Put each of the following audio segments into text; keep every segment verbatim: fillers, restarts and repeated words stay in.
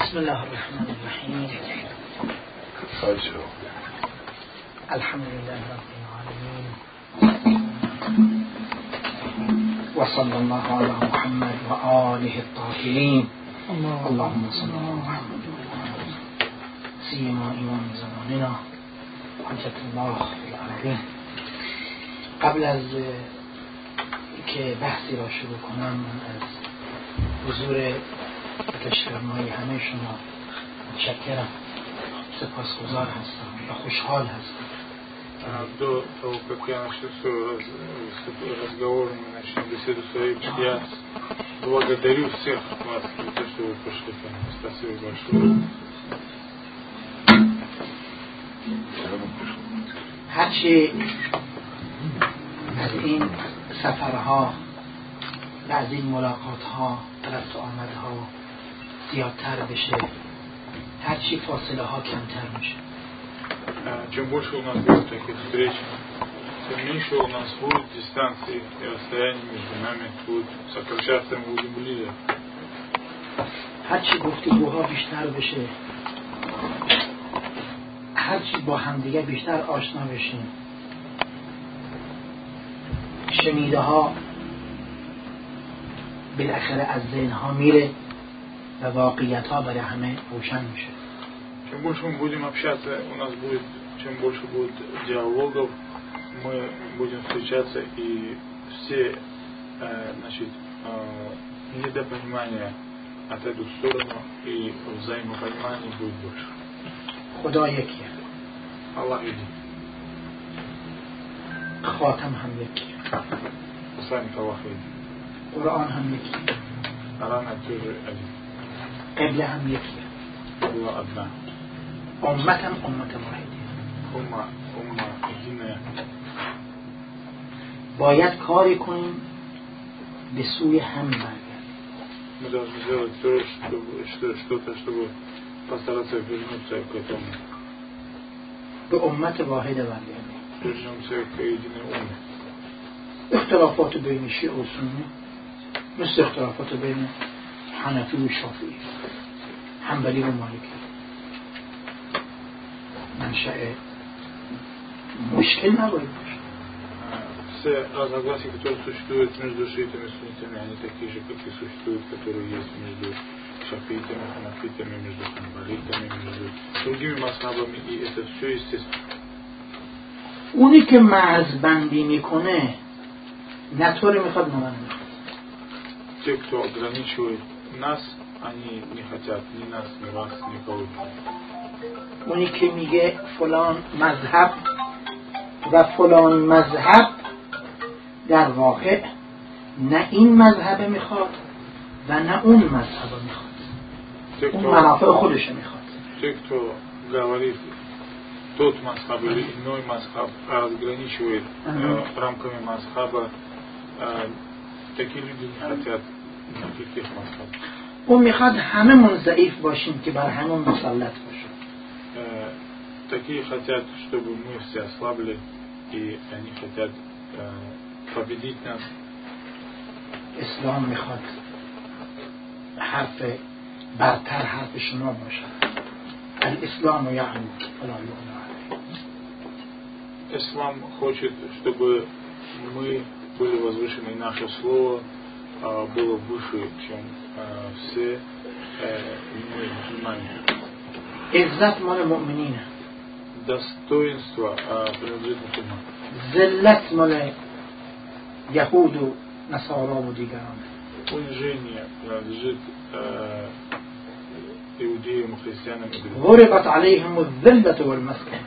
بسم الله الرحمن الرحیم. الحمد لله رب العالمین و صلی الله علی محمد و آله الطاهرین. اللهم صل علی محمد و آله سیما امام زماننا حجت الله فی الارضین. قبل از که بحثی را شروع کنم، من از حضور تشکرمای همه شما متشکرم، سپاسگزار هستم و خوشحال هستم. До того, как я начну свой разговор, мы начнем беседу своей, я благодарю всех вас за то, что вы пришли ко мне. Спасибо большое. هرچی از این سفرها و از این ملاقاتها و رفت و آمدها زیادتر بشه، هرچی فاصله ها کمتر میشه. Чем больше у нас будет таких встреч, тем меньше у нас будет дистанции и расстояние между нами будет сокращаться, мы будем ближе. هرچی گفتگوها بیشتر بشه، هرچی با همدیگه بیشتر آشنا بشیم، شنیده ها بالاخره از ذهن ها میره و واقعیت ها برای همه روشن میشه. Чем больше мы будем общаться, у нас будет, чем больше будет диалогов, мы будем встречаться, и все э, значит, э, недопонимания отойдут в сторону, и взаимопонимание будет больше. خدا یکیه. Аллах един. خاتم هم یکیه. Посланник Аллах един. قرآن هم یکیه. Коран тоже один. قبله هم یکیه. Была одна. امت هم امت واحدیه. Умма, умма единая. باید کاری کنیم به سوی هم برگردیم. Мы должны сделать то, чтобы, что, что-то, чтобы постараться вернуться к этому. به امت واحد برگردیم. Вернемся к единой умме. اختلافات بین شیعه و سنی مثل اختلافات بین حنفی و شافعی، حنبلی و مالکی، منشأ مشکل نباید باشه. Все разногласия, которые существуют между шиитами и суннитами, они такие же, как и существуют, которые есть между шафитами, ханафитами, между ханбалитами, между другими мазхабами, и это все естественно. اونی که مرزبندی میکنه نه تو رو میخواد، نه من میخواد. Те, кто ограничивает нас, они не хотят ни нас, ни вас, никого. اونی که میگه فلان مذهب و فلان مذهب، در واقع نه این مذهب میخواد و نه اون مذهب میخواد، اون منافع خودش میخواد. Те, кто говорит тот мазхаб или иной мазхаб, разграничивает uh-huh. э, рамками мазхаба, э, такие люди не хотят никаких мазхабов. اون میخواد هممون ضعیف باشیم که بر همون مسلط باشیم. Такие хотят, чтобы мы все ослабли, и они хотят э, победить нас. اسلام میخواد حرف برتر حرف شما باشه. الاسلام یعنی فلا یعنی. Ислам хочет, чтобы мы были возвышены, и наше слово э, было выше, чем э, все э, мы мусульмане. عزت مال مؤمنینه. Достоинство э, принадлежит мусульманам. ذلت مال یهود و نصارا و دیگران. Унижение принадлежит э, иудеям, христианам и другим. ضربت عليهم الذلة والمسكنة.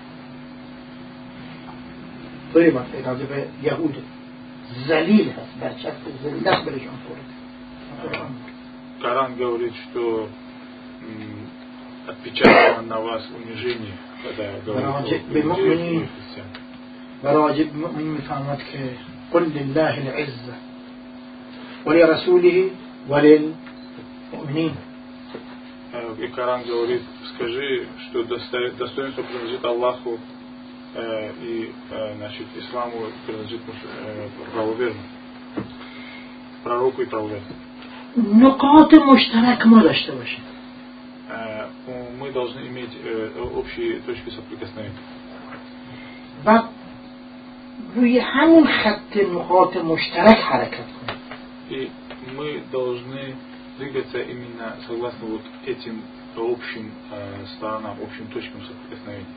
ضربت راجع به یهود ذلیل هست، برچسب ذلت برشون خورد. Коран говорит, что м, отпечатано на вас унижение, когда говорит о иудеях и христианах. وراجع المؤمن میفهمد که قل لله العزة ولرسوله وللمؤمنين. И Коран говорит, скажи, что достоинство принадлежит Аллаху, э, и э, значит, исламу принадлежит э, правоверным, пророку и правоверным. نقاط مشترک ما داشته باشیم. должны иметь э, общие точки соприкосновения. و روی همون خط نقاط مشترک حرکت کنیم. И мы должны двигаться именно согласно вот этим общим э, сторонам, общим точкам соприкосновения.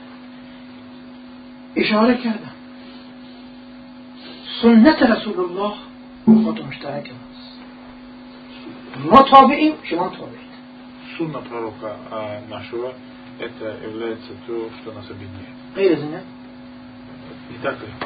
اشاره کردم سنت رسول الله نقاط مشترک ماست. ما تابعیم، شما تابعید. Сунна пророка э, нашего это является то, что нас объединяет. غیر از اینه Не так ли?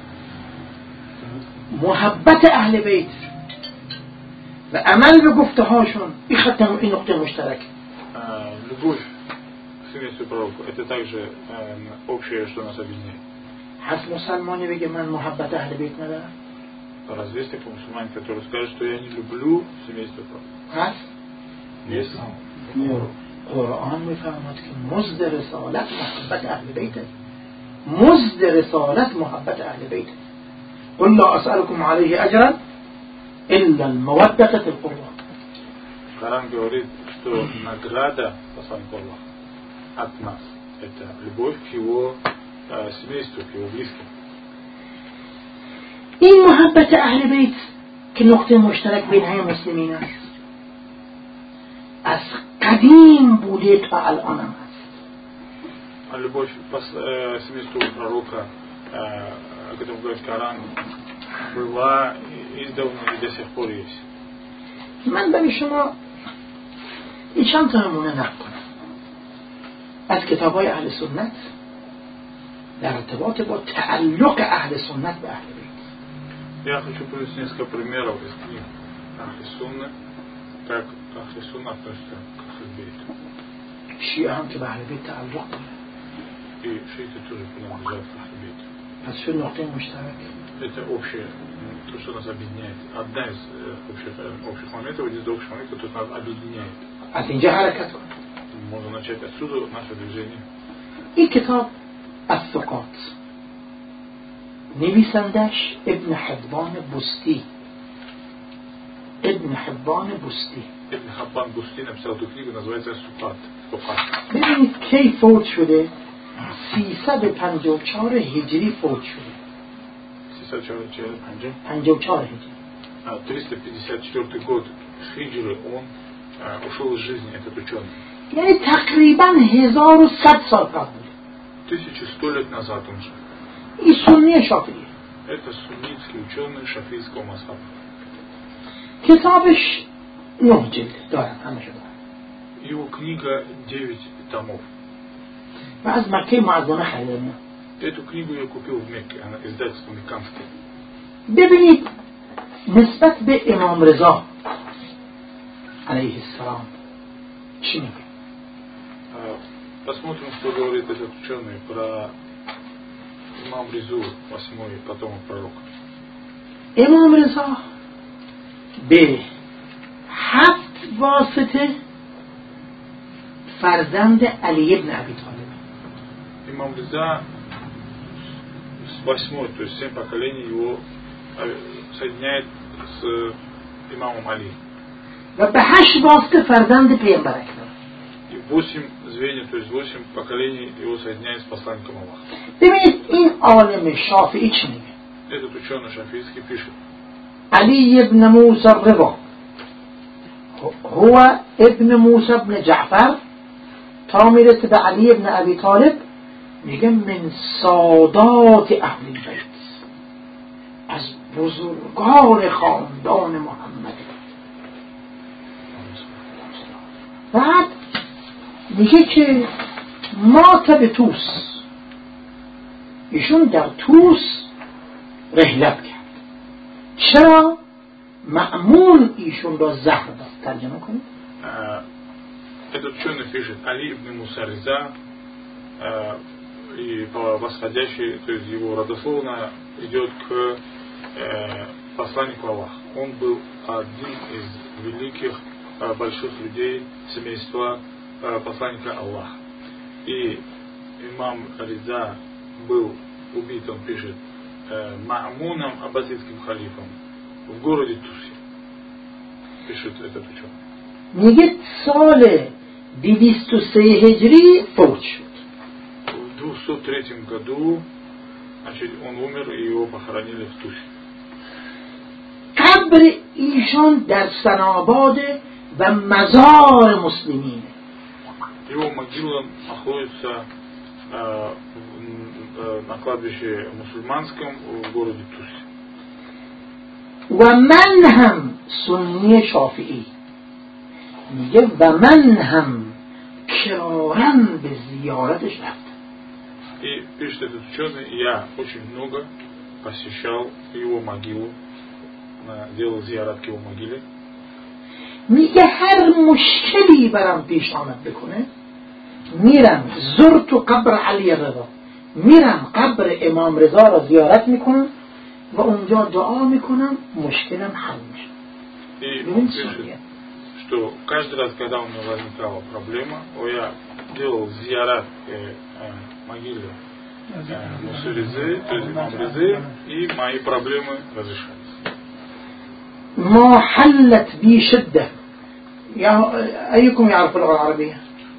محبت اهل بیت و عمل به گفته هاشون این خط این نقطه مشترک. Любовь к семейству пророка это также э, общее, что нас объединяет. هست مسلمانی بگه من محبت اهل بیت ندارم؟ Разве есть такой мусульманин, который скажет, что я не люблю семейство пророка? هست؟ Есть. قرآن میفرماد که مزد رسالت محبت اهل بیت است. مزد رسالت محبت اهل بیت. قل لا اسألكم عليه اجرا الا المودة في القربى. Коран говорит, что награда посланника Аллаха от нас это любовь к его э, семейству, к его близким. این محبت اهل بیت که نقطه مشترک بین همه مسلمین است از قدیم بوده تا الان هم هست. А любовь к э, семейству пророка, э, о котором говорит Коран, была издавна и до сих пор есть. من برای شما این چند تا نمونه نقل کنم از کتاب های اهل سنت در ارتباط با تعلق اهل سنت به اهل بیت. Я хочу привести несколько примеров из книг Ахли Сунны, как Ахли Сунна относится к Ахли Бейту. شیعه هم که به اهل بیت تعلق داره. И шииты тоже принадлежат к Ахли Бейту. پس شد نقطه مشترک. Это общее, то, что нас объединяет. Одна из общих, общих моментов, один из общих моментов, который нас объединяет. از اینجا حرکت کن. Можно начать отсюда наше движение. این کتاب الثقات نویسندش ابن حبان بستی. ابن حبان بستی. Ибн Хаббан Бусти написал эту книгу, называется Сукат. ببینید کی فوت شده؟ سیصد و پنجاه و چهار هجری فوت شده. پنجاه و چهار هجری. триста пятьдесят четвёртый год хиджры он а, ушел из жизни, этот ученый. یعنی تقریبا هزار و صد سال قبل. тысяча сто лет назад он жил. این سنی شافعی. Это суннитский ученый шафийского мазхаба. کتابش نه جلد دارم، همه شده. Его книга девять томов. و از مکه معظمه خریدم. Эту книгу я купил в Мекке, она издательство Мекканское. ببینید نسبت به امام رضا علیه السلام چی میگه؟ Посмотрим, что говорит этот ученый про имам Резу, восьмой потомок пророка. امام رضا به هفت واسطه فرزند علی ابن ابی طالب. Имам Реза с восьмой, то есть семь поколений его соединяет с имамом Али. و به هشت واسطه فرزند پیامبر اکرم. И восемь звеньев, то есть восемь поколений его соединяет с посланником Аллаха. ببینید این عالم شافعی چی میگه؟ Этот ученый шафийский пишет. علی ابن موسی الرضا هو ابن موسی ابن جعفر تا میرسه به علی ابن ابی طالب میگه من سادات اهل بیت، از بزرگان خاندان محمد. بعد میگه که مات به توس، ایشون در توس رحلت کرد. چرا؟ مأمون ایشون را زهر داد. ترجمه کنید. Этот ученый пишет, Али ибн Муса Реза, и по восходящей, то есть его родословно идет к э, посланнику Аллаха. Он был один из великих э, больших людей семейства э, посланника Аллаха. И имам Реза был убит, он пишет, э, Ма'муном, аббасидским халифом, в городе Тусе. Пишет этот ученый. میگه سال دویست و سه هجری فوت شد. В двухсот третьем году, значит, он умер, и его похоронили в Тусе. قبر ایشان در سناباد و مزار مسلمین. Его могила находится э, на кладбище мусульманском в городе Тусе. و من هم سنی شافعی میگه و من هم کرارن به زیارتش رفتم. И пишет этот ученый, я очень много посещал его могилу, делал зиярат к его могиле. میگه هر مشکلی برام پیش آمد بکنه میرم زرت قبر علی رضا، میرم قبر امام رضا را زیارت میکنم و اونجا دعا میکنم مشکلم حل میشه. И он пишет, что каждый раз, когда у меня возникала проблема, я делал зиярат к э, могиле э, Мусы Резы, то есть имам Резы, и мои проблемы разрешались. ما حلت بي شدة. أيكم يعرف اللغة العربية؟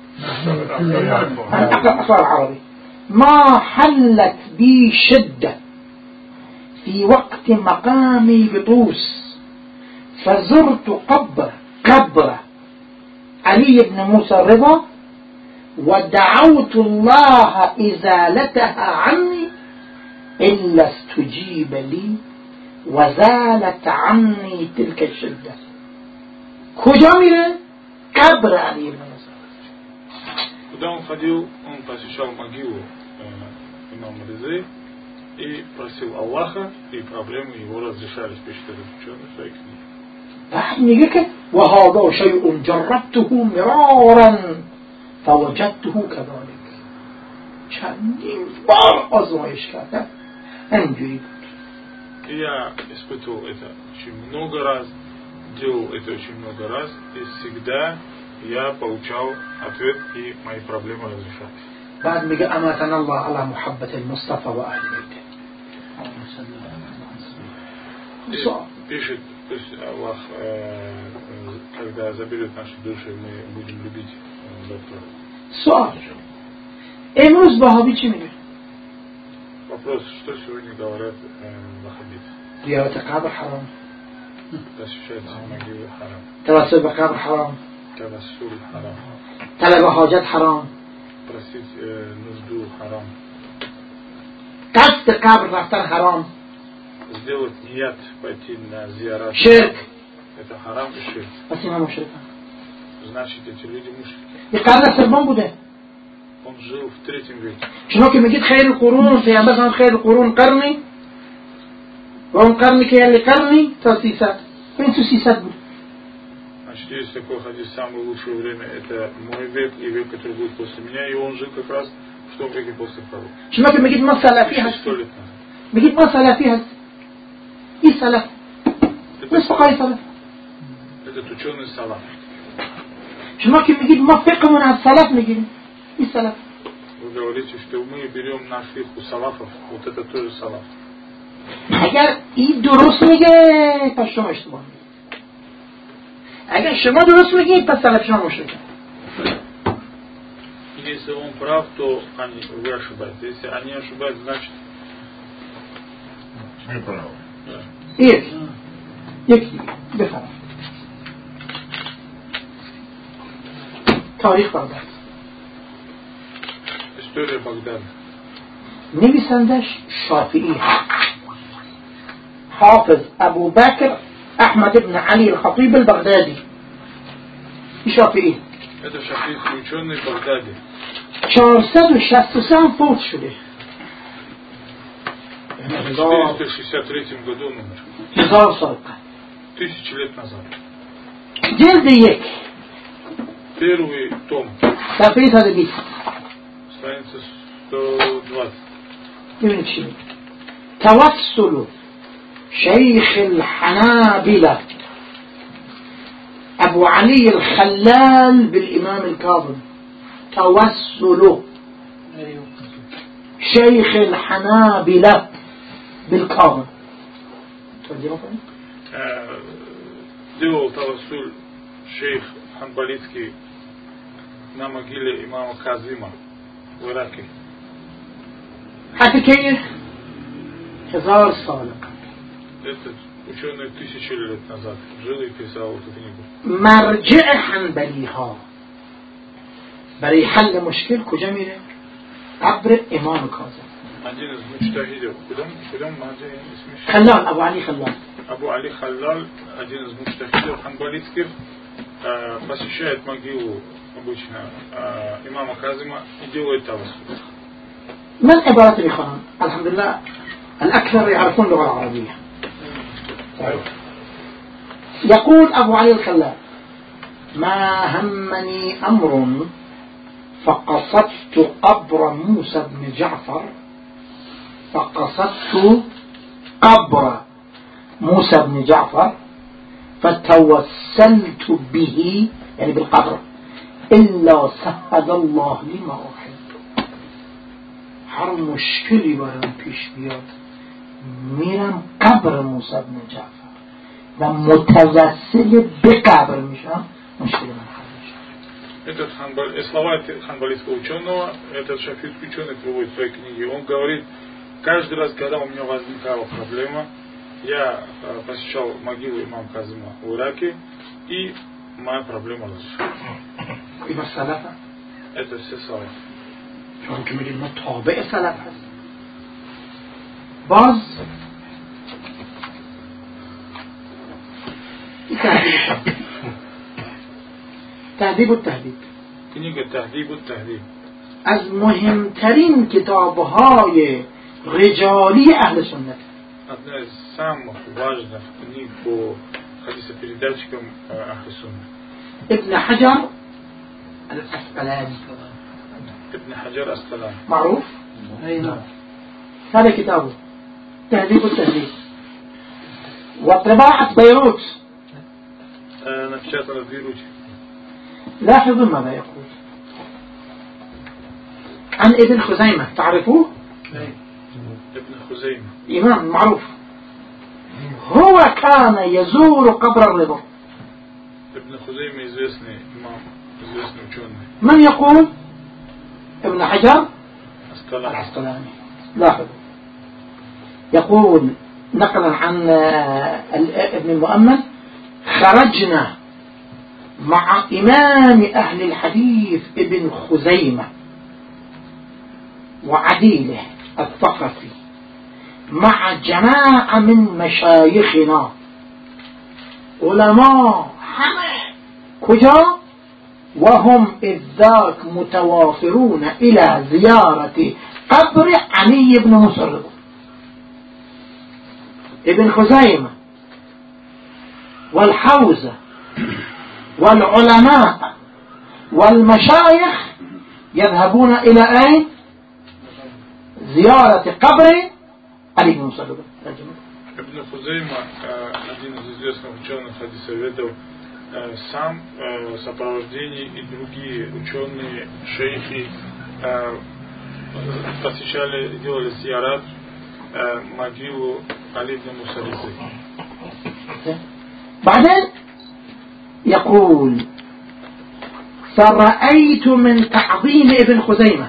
أنا أقرأ العربي. ما حلت بي شدة في وقت مقامي بطوس فزرت قبر قبر علي بن موسى الرضا ودعوت الله إزالتها عني إلا استجيب لي وزالت عني تلك الشدة. کجا میره؟ قبر علی بن موسی. Куда он ходил, он посещал могилу э, имама Резы и просил Аллаха, и проблемы его разрешались, пишет этот ученый в своей книге. بعد میگه که وهذا شيء جربته مرارا فوجدته كذلك. چندین بار آزمایش کردم همینجوری بود. И я испытывал это очень много раз, делал это очень много раз, и всегда я получал ответ, и мои проблемы разрешались. بعد میگه اماتنا الله على محبة المصطفى و اهل بیته. Пишет, то есть Аллах, э, когда заберет наши души, мы будем любить э, доктора. سوال امروز وهابی چی میگه؟ Вопрос, что сегодня говорят э, ваххабиты? زیارت قبر حرام، Посещать могилы харам, توسل به قبر حرام، тавассуль харам, طلب حاجت حرام، просить э, нужду харам, قصد قبر رفتن حرام، сделать ният, пойти на зиярат. شرک. Это харам и ширк. پس اینا مشرکن. Значит, эти люди мушрики. یه قرن سوم بوده. Он жил в третьем веке. شما که میگید خیر القرون پیامبر فرمود خیر القرون قرنی و اون قرنی که یعنی قرنی تا سیصد این تو سیصد بود. Значит, есть такой хадис, самое лучшее время это мой век и век, который будет после меня, и он жил как раз в том веке после пророка. شما که میگید ما سلفی هستیم، сто лет назад. میگید ما سلفی هستیم، این سلف مثل قای سلف. Этот ученый салаф. شما که میگید ما فقهمون از سلف میگیریم، این سلف. Вы говорите, что мы берем наш фикх у салафов, вот это тоже салаф. اگر این درست میگه پس شما اشتباه میگید. اگر شما درست میگید پس سلف شما مشرکن. Если он прав, то они, вы ошибаетесь. Если они ошибаются, значит мы правы. یک یکی بفرم تاریخ بغداد. история Багдада. نویسندش شافعی حافظ ابو بکر احمد ابن علی الخطیب البغدادی. شافعی Это шафийский ученый в Багдаде. چهارصد و شصت و سه هم فوت شده. В четыреста шестьдесят третьем году он умер. هزار سال قبل. Тысячи лет назад. جلد یک Первый том. صفحه صد و بیست. Страница сто двадцать. ببینید چی میگه. توسل شیخ الحنابلة ابو علي الخلال بالامام الكاظم. توسل شيخ الحنابلة بالكاظم. Делал тавассуль шейх ханбалитский на могиле имама Казима в Ираке. حتی که هزار سال قبل. Этот ученый тысячи лет назад жил и писал эту книгу. مرجع حنبلی ها برای حل مشکل کجا میره؟ قبر امام کاظم. Один из муджтахидов, куда куда мадже اسمش؟ خلال ابو علی خلال. Абу Али Халлаль, один из муджтахидов ханбалитских, посещает могилу обычно имама Казима и делает тавассуль. من عبارة بخانم الحمد لله الأكثر يعرفون اللغة العربية. يقول أبو علي الخلال ما همني أمر فقصدت قبر موسى بن جعفر فقصدت قبر موسى بن جعفر فتوسلت به يعني بالقبر إلا سهد الله لي ما أحب. هر مشکلی برام پیش بیاد میرم قبر موسی بن جعفر و متوسل به قبر میشم مشکل من حل میشه. Этот ханбаль, слова ханбалитского ученого, этот шафитский ученый приводит в своей книге. Он говорит, каждый раз, когда у меня возникала проблема, я посещал могилу имама Казима в Ираке, и моя проблема разрешилась. И салафа? Это все салаф. چون که میگیم ما تابع سلف هست. باز تهذیب و تهذیب کнига تهذیب و تهذیب از مهمترین کتابهای رجالی اهل سنت. Одна из самых важных книг по хадисопередатчикам Ахли Сунна. ابن حجر الأسقلاني ابن حجر الأسقلاني معروف؟ أي نعم. هذا كتابه تهذيب التهذيب وطباعة بيروت نفشات بيروت. لاحظوا ماذا يقول عن ابن خزيمة تعرفوه؟ ابن خزيمة إمام معروف هو كان يزور قبر الرضا. ابن خزيمة известный имам, известный ученый. من يقول؟ ابن حجر العسقلاني. لاحظوا يقول نقلا عن ابن المؤمل خرجنا مع إمام أهل الحديث ابن خزيمة وعديله الثقفي مع جماعة من مشايخنا علماء همه كجا وهم إذ ذاك متوافرون إلى زيارة قبر علي بن مسرد. ابن خزيمة والحوزة والعلماء والمشايخ يذهبون إلى أين؟ زيارة قبر علي بن مسرد. ابن Хузейма, один из известных ученых хадисоведов, сам в сопровождении и другие ученые, шейхи посещали, делали зиярат могилу Али ибн Мусариды. بعدين يقول فرأيت من تعظيم ابن خزيمة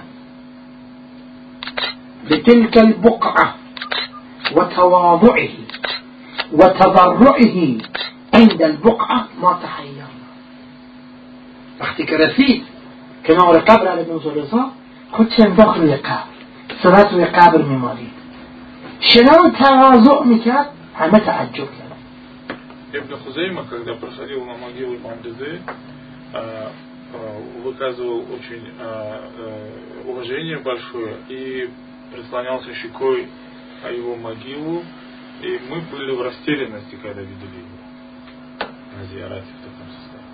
لتلك البقعة وتواضعه وتضرعه عند البقعة ما تحيرنا. وقتی که رسید کنار قبر علی بن مسرد خود انداخت روی قبر، صورت روی قبر میمالید، چنان تواضع میکرد همه تعجب کردن. ابن Хузейма, когда проходил на могилу имама Ризы, выказывал очень уважение большое и прислонялся щекой о его могилу, и мы были в растерянности, когда видели его на зиярате в таком состоянии.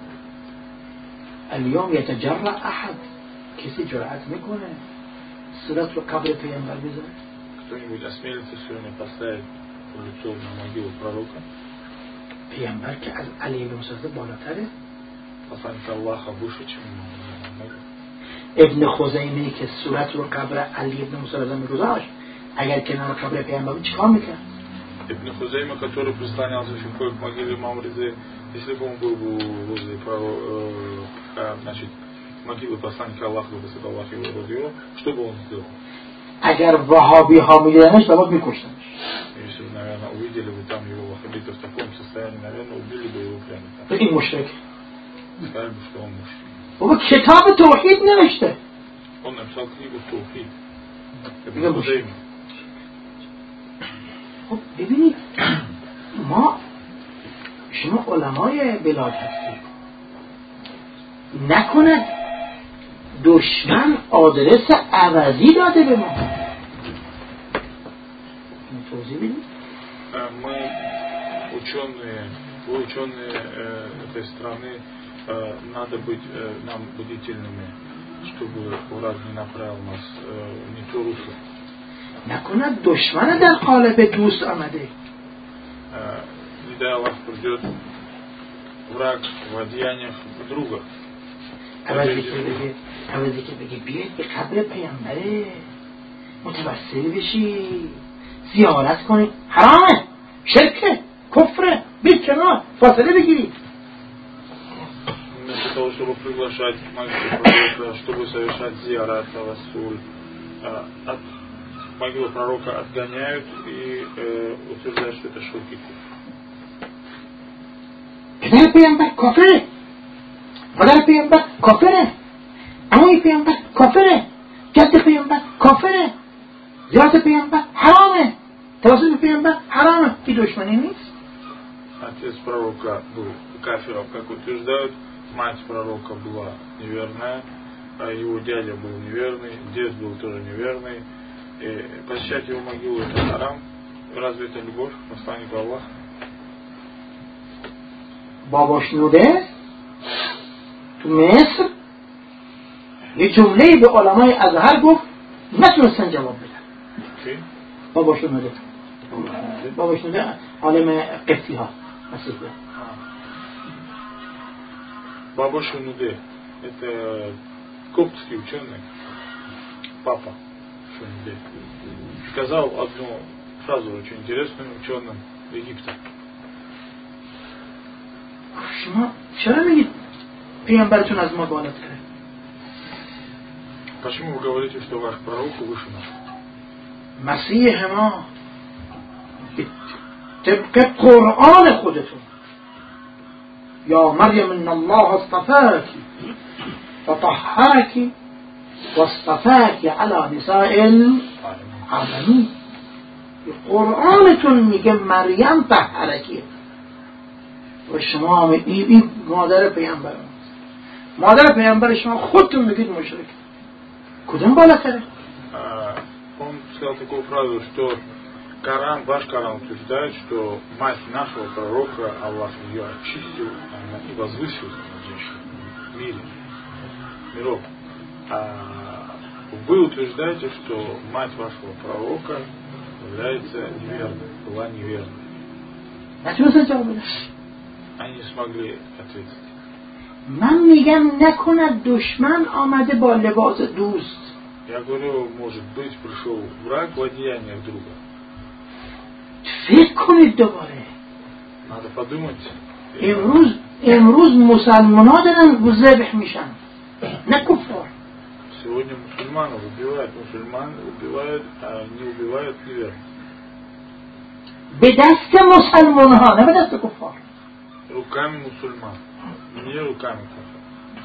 اليوم يتجرأ أحد كسي جرأت میکنه صورت رو قبر پیامبر بذاره؟ Кто-нибудь осмелится сегодня поставить лицо на могилу пророка? پیامبر که از علی بن مسرد بالاتره. Посланник Аллаха выше, чем Мухаммад. ابن خزیمه که صورت رو قبر علی بن مسرد میگذاشت اگر کنار قبر پیامبر چیکار میکرد؟ Ибн Хузейма, который прислонялся щекой к могиле имама Ризы, если бы он был бы возле, значит, могилы посланника Аллаха, высоко Аллах его рода его, что бы он сделал? اگر وهابی ها میگیرنش دابا میکشتنش. Если бы, наверное, увидели бы там его ваххабита в таком состоянии, наверное, убили бы его прямо там. این مشرک. Сказали бы, что он мушрик. بابا کتاب توحید نوشته. Он написал книгу Таухид. Это میگه куда مشرک. именно? خب ببینید ما شما علمای بلاد هستید، نکنه دشمن آدرس عوضی داده به ما. توضیح بدید. Мы ученые, вы ученые э, этой страны, э, надо быть э, нам бдительными, чтобы враг не направил нас э, не то русло. نکنه دشمن در قالب دوست آمده. Не дай Аллах, придет враг в одеяниях друга. عوضی که بگه عوضی که بگه بیاید به قبر پیامبره متوسل بشی، زیارت کنی، حرامه، شرکه، کفره، بید کنار، فاصله بگیری. Вместо того, чтобы приглашать могилу пророка, чтобы совершать зиарат, тавассуль, от могилы пророка отгоняют и э, утверждают, что это ширк и куфр. پدر پیامبر کافره، مادر پیامبر کافره، عموی پیامبر کافره، جد پیامبر کافره، زیارت پیامبر حرامه، توسل پیامبر حرامه. این دشمنی نیست؟ Отец пророка был кафиром, как утверждают, мать пророка была неверная, а его дядя был неверный, дед был тоже неверный. И посещать его могилу это харам. Разве это любовь к посланнику Аллаха? بابا شنوده تو مصر یه جمله به علمای ازهر گفت نتونستن جواب بدن. بابا شنوده بابا شنوده عالم قبطی ها مسیحی ها. Баба Шунуде, это коптский ученый, папа Шунуде, сказал одну фразу очень интересную ученым Египта. شما چرا میگید پیامبرتون از ما بالاتره؟ Почему вы говорите, что ваш пророк выше нас? مسیح ما طبق قرآن خودتون یا مریم ان الله اصطفاك وطهرك واصطفاك على نساء العالمین. قرآنتون میگه مریم طهرکیه و شما این این مادر پیامبر مادر پیامبر شما خودتون میگید مشرک. کدوم بالاتره؟ Он сказал такую фразу, что Коран, ваш Коран утверждает, что мать нашего пророка, Аллах ее очистил и возвысил над женщиной в мире, миров. А вы утверждаете, что мать вашего пророка является неверной, была неверной. Они не смогли ответить. من میگم نکند دشمن آمده با لباس دوست. Я говорю, может быть, пришел враг в одеяниях друга. فکر کنید دوباره. Надо подумать. امروز امروز مسلمان ها دارن ذبح میشن نه کفار. Сегодня мусульманов убивают, мусульман убивают, а не убивают неверных. به دست مسلمان ها نه به دست کفار. Руками мусульман, не руками кафир.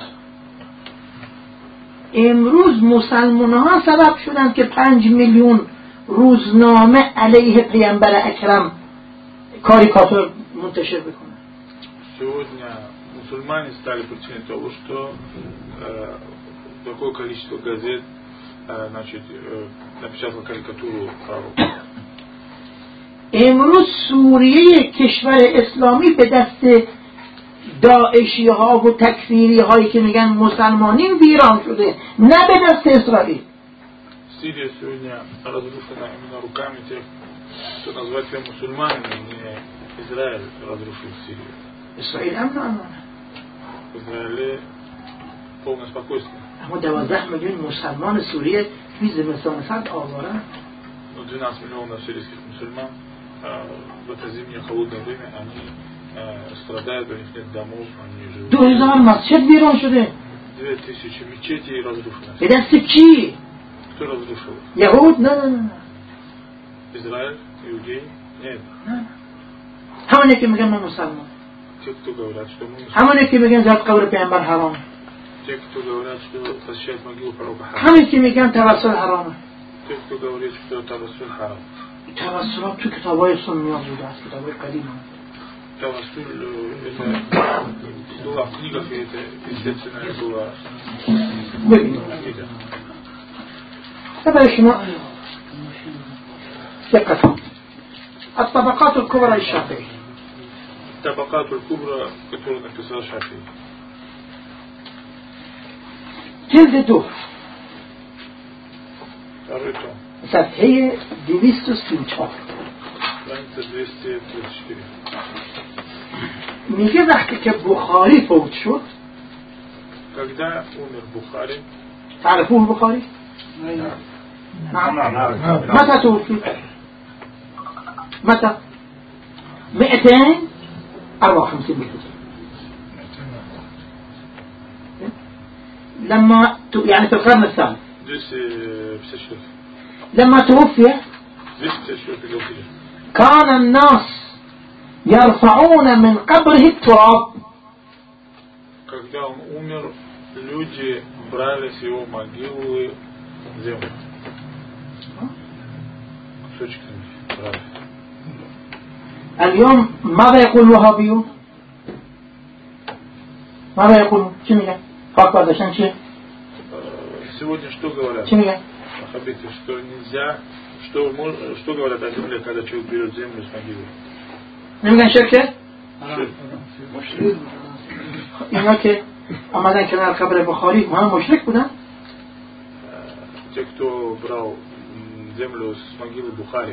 امروز مسلمان ها سبب شدن که پنج میلیون روزنامه علیه پیامبر اکرم کاریکاتور منتشر بکنن. Сегодня мусульмане стали причиной того, что э, такое количество газет э, значит, э, напечатало карикатуру пророка. امروز سوریه کشور اسلامی به دست داعشی ها و تکفیری هایی که میگن مسلمانین ویران شده نه به دست اسرائیل. Сирия сегодня разрушена именно руками тех, кто называет себя мусульманами, не Израиль разрушил Сирию. اسرائیل امن و امانه. В Израиле полное спокойствие. اما دوازده میلیون مسلمان سوریه توی زمستان سرد آوارن. Но двенадцать миллионов сирийских мусульман в это зимнее холодное время они страдают, у них нет домов, они живут. دو هزار مسجد ویران شده. две тысячи мечетей разрушено. به دست کی؟ Кто разрушил? یهود؟ نه نه نه Израиль, иудеи? Нет. نه. همونه که میگن ما مسلمان، Те, кто говорят, что мы... همونه که میگن زیارت قبر پیامبر حرام، Те, кто говорят, что посещать могилу пророка харам. همین که میگن توسل حرامه. Те, кто говорит, что тавассуль харам. توسلات تو کتابای سنی ها بوده است، کتابای قدیم. Тавассуль это была в книгах, и это естественное было. ببینید برای شما دقت الطبقات الكبرى الشافعي. Табакат аль-Кубра, который написал Шафи. جلد دو Второй том. صفحه دویست و سی و چهار Страница двести тридцать четыре. میگه وقتی که بخاری فوت شد. Когда умер Бухари? تعرفوه بخاری؟ نعم. متى توفي؟ متى؟ مئتين أربعة وخمسين بالهجرة. لما يعني في القرن الثالث. لما توفي كان الناس يرفعون من قبره التراب. Когда он умер, люди брали с его могилы землю. Кусочек брали. اليوم ماذا يقول الوهابيون؟ ماذا يقولون؟ شو ميقال؟ فاكر عشان شيء؟ Сегодня что говорят? شو ميقال؟ Ваххабиты, что нельзя, что, что говорят о земле, когда человек берет землю с могилы? نمیگن شرکه؟ اینا که آمدن کنار قبر بخاری ما مشرک بودن؟ Те, кто брал землю с могилы Бухари.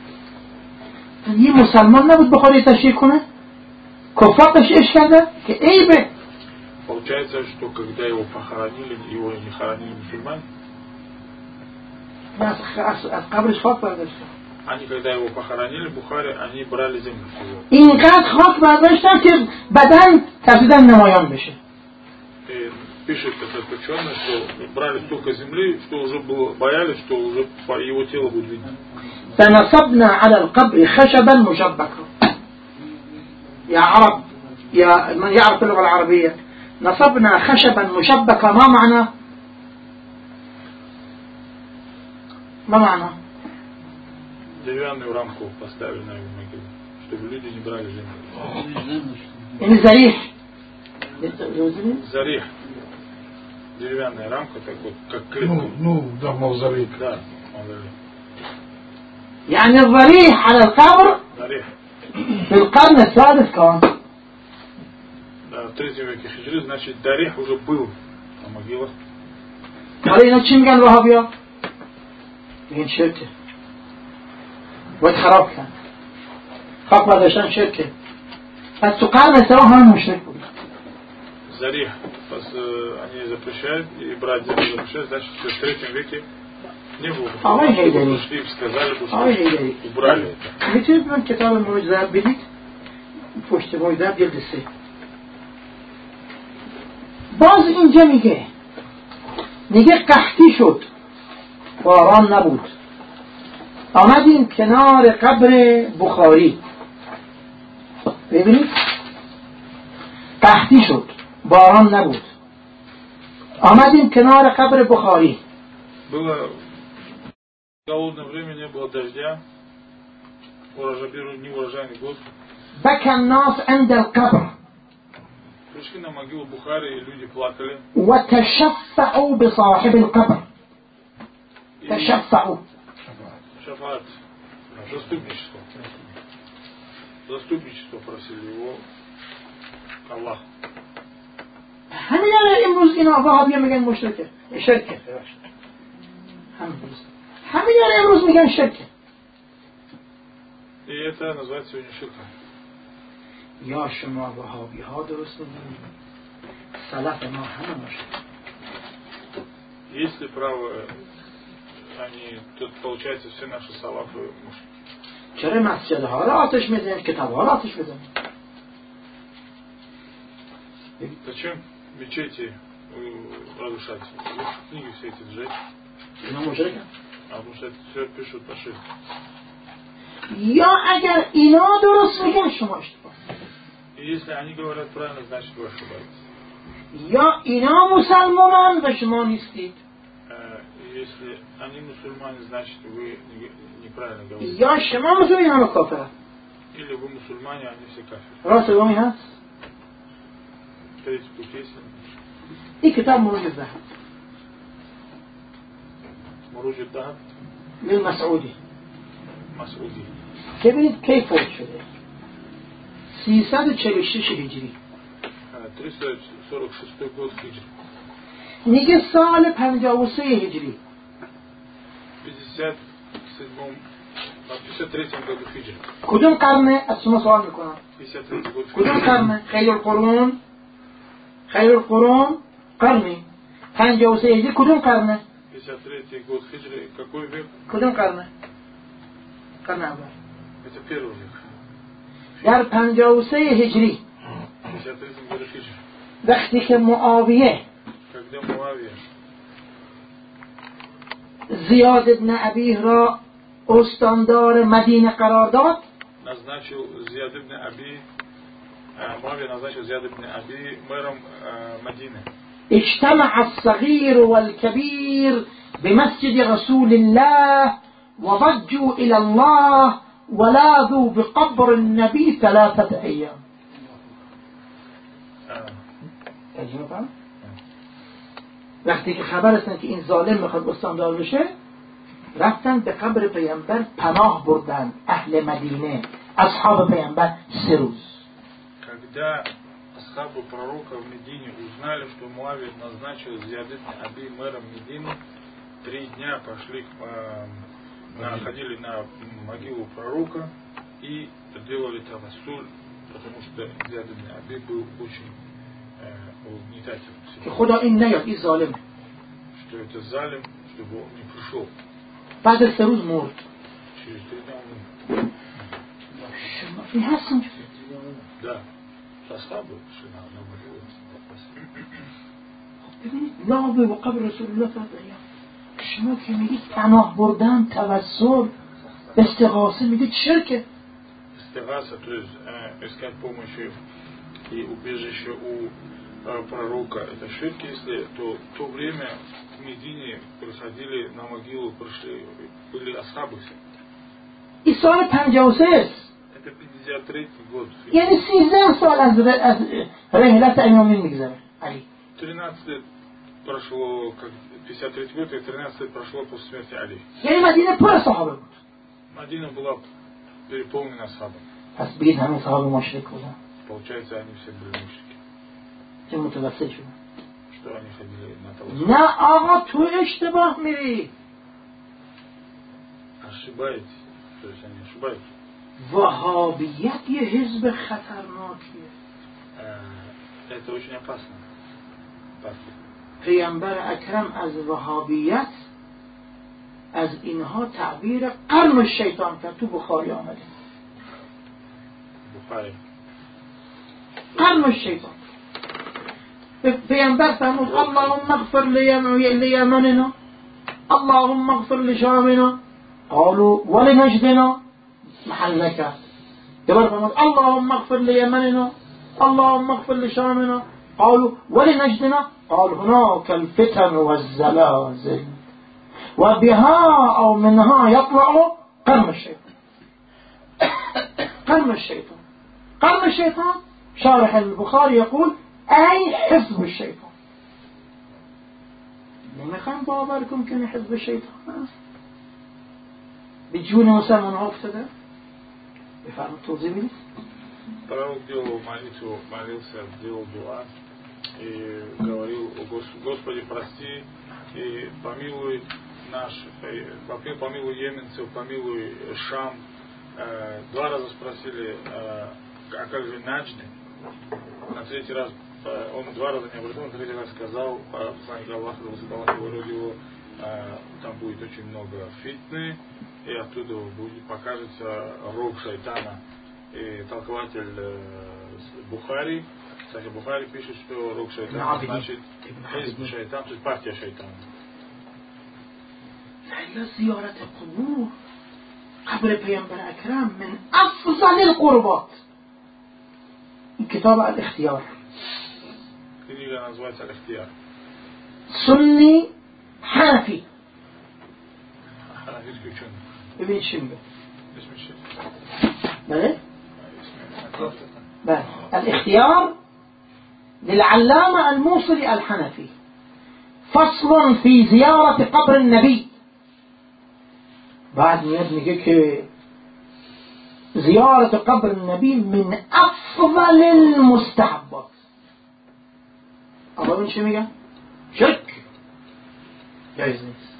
یه مسلمان نبود بخاری تشریح کنه؟ کفار تشریح کرده؟ که عیبه. Получается, что когда его похоронили, его не хоронили мусульмане? از قبرش خاک برداشتن. Они, когда его похоронили, Бухари, они брали землю. اینقدر خاک برداشتن که بدن تفسیدن نمایان بشه. Пишет этот ученый, что брали столько земли, что уже было, боялись, что уже его тело будет видно. فنصبنا على القبر خشبا مشبكا. يا عرب، يا من يعرف اللغة العربية، نصبنا خشبا مشبكا ما معنى؟ ما معنى؟ Деревянную рамку поставили на его могилу, чтобы люди не брали землю. يعني زريح. Зарих. Деревянная рамка, так вот, как клетка. Ну, ну, да, мавзолей. Да, мавзолей. يعني الضريح على القبر Зарих. في القرن الثالث كان. Да, в третьем веке хиджры, значит, Дарих уже был на могилах. علينا شو قال الوهابية؟ يقول شركة. وتخرب كان. خاف بدشان شركة. السقال سواها مشرك. Зарих. Они запрещают, и брать землю запрещают, значит, в третьем веке не было. Пришли, сказали, что убрали. میتونید من کتاب موجزه بدید؟ پشت موجزه جلد سه. باز اینجا میگه میگه قحطی شد، باران نبود، آمدیم کنار قبر بخاری. ببینید قحطی شد، باران نبود، آمدیم کنار قبر بخاری. Было голодное время, не было дождя, урожай, не урожайный год. بكى الناس عند القبر. Пришли на могилу Бухари, и люди плакали. وتشفعوا بصاحب القبر. تشفعوا. Шафат. Заступничество. Заступничество просили его Аллах. همین الان امروز اینا وهابیه میگن مشرکه، شرکه. همین الان امروز میگن شرکه. И это называется сегодня ширком. یا شما وهابی ها درست میگن، سلف ما همه مشرک. Если право, они, тут получается все наши салафы мушрики. چرا مسجد ها را آتش میزنید، کتاب ها را آتش میزنید؟ Зачем мечети разрушать. Лучше книги все эти сжечь. А потому что это все пишут ошибки. یا اگر اینا درست میگن شما اشتباه. И если они говорят правильно, значит вы ошибаетесь. یا اینا مسلمانان و شما نیستید. Если они мусульмане, значит вы неправильно говорите. یا شما مسلمانان کافر. Или вы мусульмане, а они все кафиры. راست وامی هست؟ Третий путь есть. این کتاب مروج الذهب. مروج الذهب. للمسعودی. مسعودی. ببینید کی فوت شده. سیصد و چهل و شش هجری. триста сорок шестой год хиджри. میگه سال پنجاه و سه هجری. пятьдесят седьмом пятьдесят третьем году хиджри. کدوم قرنه؟ از شما سوال میکنم. пятьдесят третий год. کدوم قرنه؟ خیر القرون. خیر القرون قرنی. پنجاه و سه هجری کدوم قرنه؟ пятьдесят третий год хиджри. Какой век? کدوم قرنه؟ قرن اول. Это первый век. در پنجاه و سه هجری пятьдесят третьем году хиджри. وقتی که معاویه Когда Муавия زیاد ابن ابیه را استاندار مدینه قرار داد назначил Зияд ибн Аби, Муавия назначил Зияд ибн Аби мэром Мадины. اجتمع الصغير والكبير بمسجد رسول الله وضجوا إلى الله ولاذوا بقبر النبي ثلاثة أيام. وقتی که خبر هستن که این ظالم میخواد استاندار بشه رفتن به قبر پیامبر پناه بردن اهل مدینه اصحاب پیامبر سه روز. Когда асхабы пророка в Медине узнали, что Муавия назначил Зияд ибн Аби мэром Медины, три дня пошли, э, на, ходили на могилу пророка и делали тавассуль, потому что Зияд ибн Аби был очень угнетателем. خدا این نیاد این ظالم. Что это залим, чтобы он не пришел. بعد از سه روز مرد. Через три дня он умер. شما این هستن Да. Асхабы шли на могилу. ببینید لابه و قبر رسول الله صلی الله علیه و شما که میگید پناه بردن توسل استغاثه میگید شرکه. Истигаса, то есть э, искать помощи и убежище у э, пророка, это ширк, если то в то время в Медине приходили на могилу, пришли, были асхабы все. این سال پنجاه و سه است. Это пятьдесят третий год. یعنی سیزده سال از از رحلت ایامین میگذره. علی. тринадцать лет прошло, как пятьдесят третий год, и тринадцать лет прошло после смерти Али. یعنی مدینه پر صحابه بود. Мадина была переполнена асхабами. پس بگید همه صحابه مشرک بودن. Получается, они все были мушрики. چه متوسل شدن. Что они ходили на того. نه آقا تو اشتباه میری. Ошибаетесь. То есть они ошибаются. وهابیت یه حزب خطرناکیه. Это очень опасно. Опасно. پیامبر اکرم از وهابیت از اینها تعبیر قرن شیطان کرد. تو بخاری آمده. بخاری. قرن شیطان. پیامبر فرمود اللهم اغفر لیمننا اللهم اغفر لشامنا قالوا ولنجدنا محل نکرد. دوباره فرمود اللهم اغفر لیمننا اللهم اغفر لشامنا قالوا ولنجدنا قال هناك الفتن والزلازل وبها او منها يطلع قرن الشيطان. قرن الشيطان قرن الشيطان شارح البخاري يقول أي حزب الشيطان. نمیخوام باور کنم که حزب الشيطان است. به جون مسلمان ها افتاده. بفرمایید توضیح بدید. Пророк делал молитву, молился, делал дуа и говорил: Господи, прости и помилуй наш, помилуй йеменцев, помилуй Шам. Два раза спросили, а как же Наджды? На третий раз он два раза не обратил, на третий раз сказал, посланник Аллаха, вроде его, там будет очень много фитны, и оттуда будет, покажется рог шайтана. И толкователь Бухари Сахиб Бухари пишет, что рук шайтана значит حزب шайтан, то есть партия шайтана. فإلا زيارة القبور قبر پیامبر اکرم من افضل القربات. این کتاب الاختیار، Книга называется «Аль-Ихтияр». سنی حنفی. Ханафитский ученый. ببین چی میگه. اسم الشيخ. بله؟ بله. الاختيار للعلامة الموصلي الحنفي. فصل في زيارة قبر النبي. بعد میاد میگه که زيارة قبر النبي من افضل المستحبات. اما این چی میگه؟ شرک جایز نیست.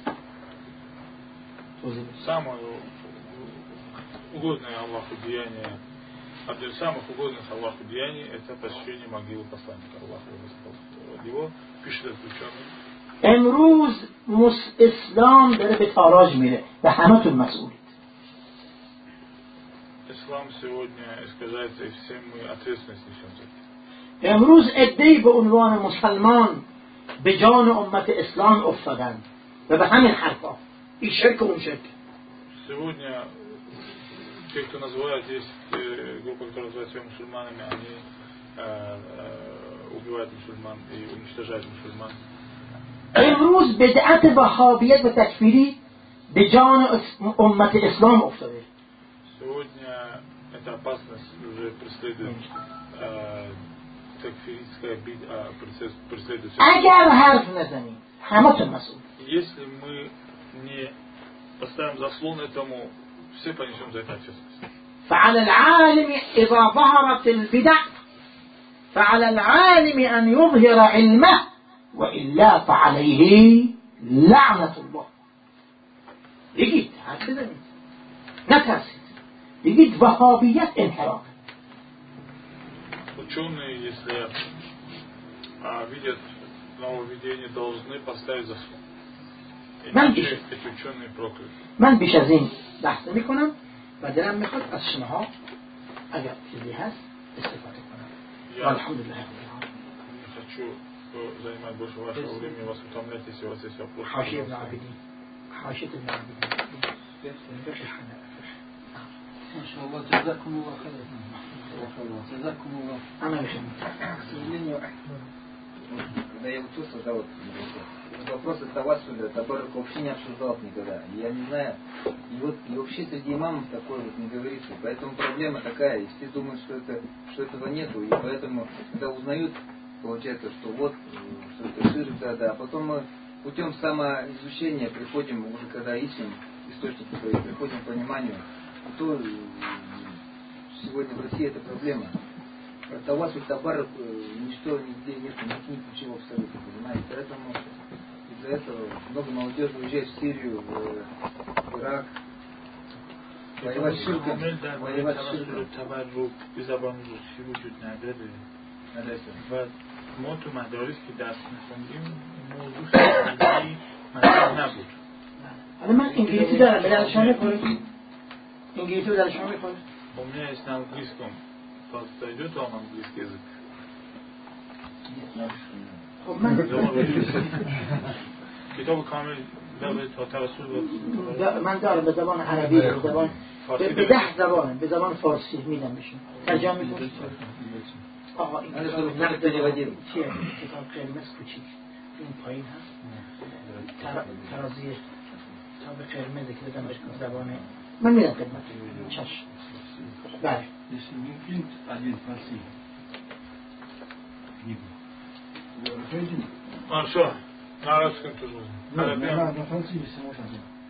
Самое угодное Аллаху деяние, одно из самых угодных Аллаху деяний, это посещение могилы посланника Аллаха. Его пишет этот ученый. امروز مس اسلام داره به تاراج میره و همتون مسئولید. Ислам сегодня искажается, и все мы ответственность несем за это. امروز عده‌ای به عنوان مسلمان به جان امت اسلام افتادن و به همین حرفا این شرک و اون شرک. Сегодня те, кто называют здесь э, группа, которая называет себя мусульманами, они э, э, убивают мусульман и уничтожают мусульман. امروز بدعت وهابیت و تکفیری به جان امت اسلام افتاده. Сегодня эта опасность уже преследует э, такфиристская бид'a, преследует. اگر حرف نزنیم همتون مسئول. Если мы не поставим заслон этому, все понесем за это ответственность. فعلى العالم إذا ظهرت البدع فعلى العالم أن يظهر علمه وإلا فعليه لعنة الله. بگید حرف بزنید، نترسید، بگید وهابیت انحراف. Ученые, если а, видят нововведение, должны поставить заслон. Иначе эти ученые прокляты. من بیش از این بحث میکنم و دلم میخواد از شماها اگر چیزی هست استفاده کنم. الحمدلله. Не хочу занимать больше вашего времени, вас утомлять, если у вас есть вопросы. حاشية ابن عابدين. حاشية ابن عابدين. ما شاء الله جزاكم الله خير. جزاكم الله. أنا بخير. К сожалению, когда я учился, да, вот, вопросы тавассуля, табарука вообще не обсуждалось никогда. Я не знаю, и вот и вообще среди имамов такое вот не говорится. Поэтому проблема такая, и все думают, что это, что этого нету, и поэтому, когда узнают, получается, что вот, что это ширк, да, да, а потом мы путем самоизучения приходим, уже когда ищем источники свои, приходим к пониманию, что сегодня в России это проблема. Про тавассуль, табарок, ничто нигде нет, нет ничего абсолютно, понимаете? Поэтому из-за этого много молодежи уезжает в Сирию, в Ирак, воевать с ширком, воевать с ширком. تبرک به زبان روسی وجود نداره و ما تو مدارس که درس می‌خوندیم موضوع خیلی مطرح نبود. حالا من انگلیسی دارم به درشان می‌خورم. انگلیسی رو درشان می‌خورم. У меня есть на английском. Пожалуйста, идет вам английский язык? خب من کتاب کامل داره تا توسط من دارم به زبان عربی، به زبان به ده زبان، به زبان فارسی میدم بهشون. ترجمه می‌کنم. آقا این کتاب نقد جوادی چیه؟ کتاب قرمز کوچیک. این پایین هست. ترازی کتاب قرمزی که بدم بهش زبان من میدم خدمت. چشم. بله. Если мумкин, один фарси. Книгу. А что? На арабском тоже. На фарси, если можно.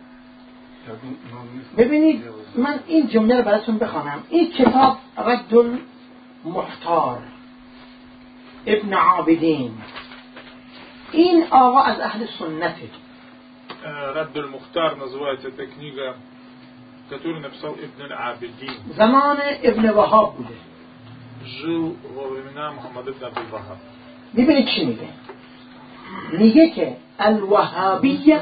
ببینید من این جمله رو براتون بخوانم. این کتاب رد المحتار ابن عابدین، این آقا از اهل سنته. رد المختار называется эта книга, которую написал Ибн аль-Абидин. زمان ابن وهاب بوده. Жил во времена Мухаммада ибн Абдул-Вахаб. ببینید چی میگه. میگه که الوهابیه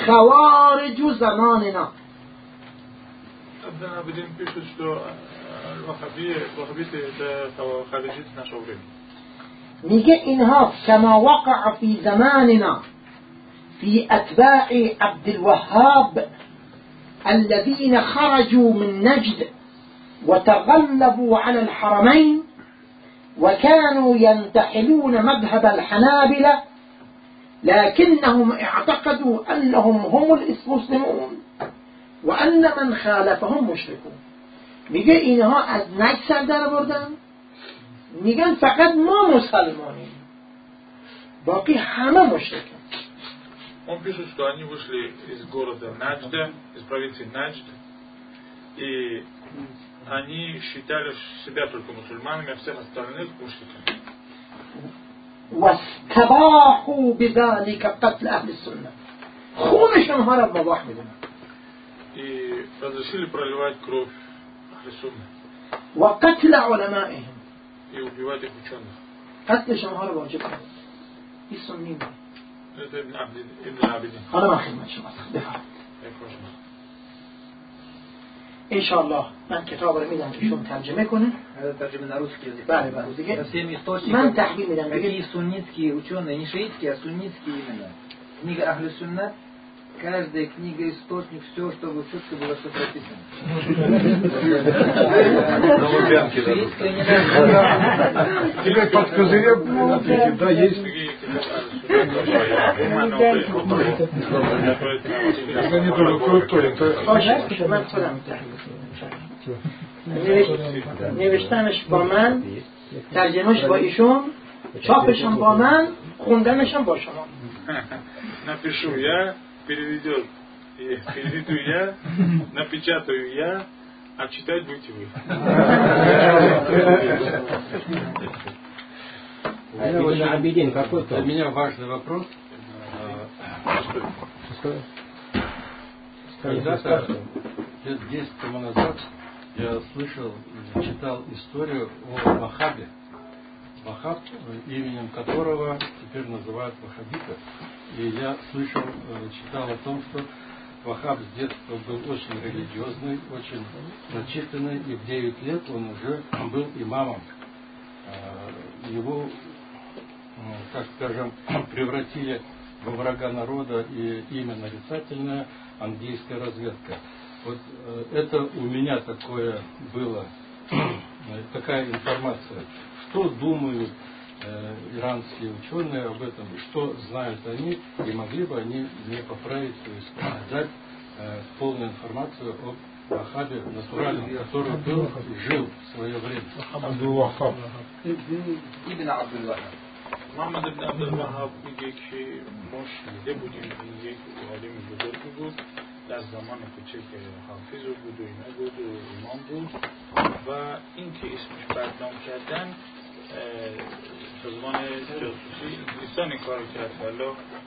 خوارج زماننا. Ибн аль-Абидин пишет, что میگه اینها كما وقع في زماننا في أتباع عبد الوهاب الذين خرجوا من نجد وتغلبوا على الحرمين وكانوا ينتحلون مذهب الحنابلة لكنهم اعتقدوا أنهم هم المسلمون وأن من خالفهم مشركون. میگه اینها از نجد سر در بردن، میگن فقط ما مسلمانیم، باقی همه مشرکن. Он пишет, что они вышли из города Наджда, из провинции Наджд, и они считали себя только мусульманами, а всех остальных мушриками. واستباحوا بذلك قتل أهل السنة. خونشون ها را مباح میدونن. И разрешили проливать кровь Ахли Сунны. وقتل علمائهم. И убивать их ученых. قتلشون ها را واجب کردن. این سنی بود. Это Ибн Абидин. حالا من خدمت شما بفرمایید. انشاءالله من کتاب رو میدم ایشون ترجمه کنه. Тәрҗемә на русский язык. بله بله دیگه. Со всеми источниками. من تحویل میدم Какие دیگه. суннитские ученые, не шиитские, а суннитские именно. Книга Ахли Суннат, каждая книга источник, все, чтобы четко было все прописано. Шиитская не надо. Теперь под козырем, да, есть. Это не только крутой, это... باشه من خودم نوشتنش با من، ترجمهش با ایشون، چاپشم با من، خوندنشم با شما. Напишу я, переведет, переведу я, напечатаю я, а читать будете вы. Абидин, какой-то у меня важный вопрос. Когда-то, лет десять тому назад, я слышал, читал историю о Вахабе. Вахаб, именем которого теперь называют ваххабитов. И я слышал, читал о том, что Вахаб с детства был очень религиозный, очень начитанный, и в девять лет он уже был имамом. Его, так скажем, превратили во врага народа, и имя нарицательное английская разведка. Вот это у меня такое было, такая информация. Что думают э, иранские ученые об этом, что знают они, и могли бы они мне поправить, то есть дать э, полную информацию об Вахабе натуральном, который был и жил в свое время. Абдул-Вахаб. Ибн Абдул-Вахаб. Мухаммад ибн Абдул-Вахаб میگه که ما شنیده بودیم یک عالم بزرگی بود در زمان کوچک حافظ بود و اینا بود و امام بود و اینکه اسمش بدنام کردن سازمان جاسوسی انگلیسان این کار کرد حالا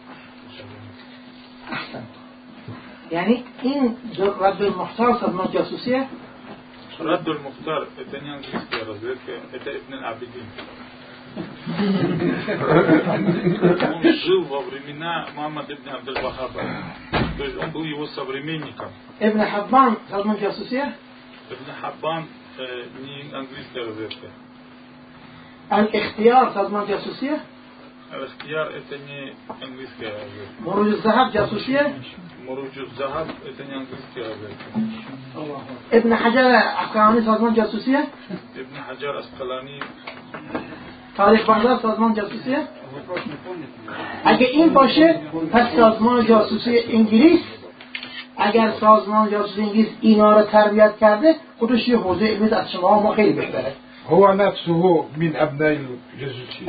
یعنی این رد المختار سازمان جاسوسیه؟ رد المختار это не английская разведка, это Ибн Абидин. Он жил во времена Мухаммада ибн Абдул-Вахаба. То есть он был его современником. Ибн Хаббан сазман джасусия? Ибн Хаббан не английская разведка. Аль-Ихтияр сазман джасусия? Аль-Ихтияр это не английская разведка. Муруджу Захаб джасусия? Муруджу Захаб это не английская разведка. Ибн Хаджар Аскалани сазман джасусия? Ибн Хаджар Аскалани تاریخ بردار سازمان جاسوسیه؟ اگه این باشه پس سازمان جاسوسی انگلیس، اگر سازمان جاسوسی انگلیس اینا رو تربیت کرده خودش یه حوزه علمی از شما ما خیلی بهتره. هو نفسه من ابناء الجاسوسی.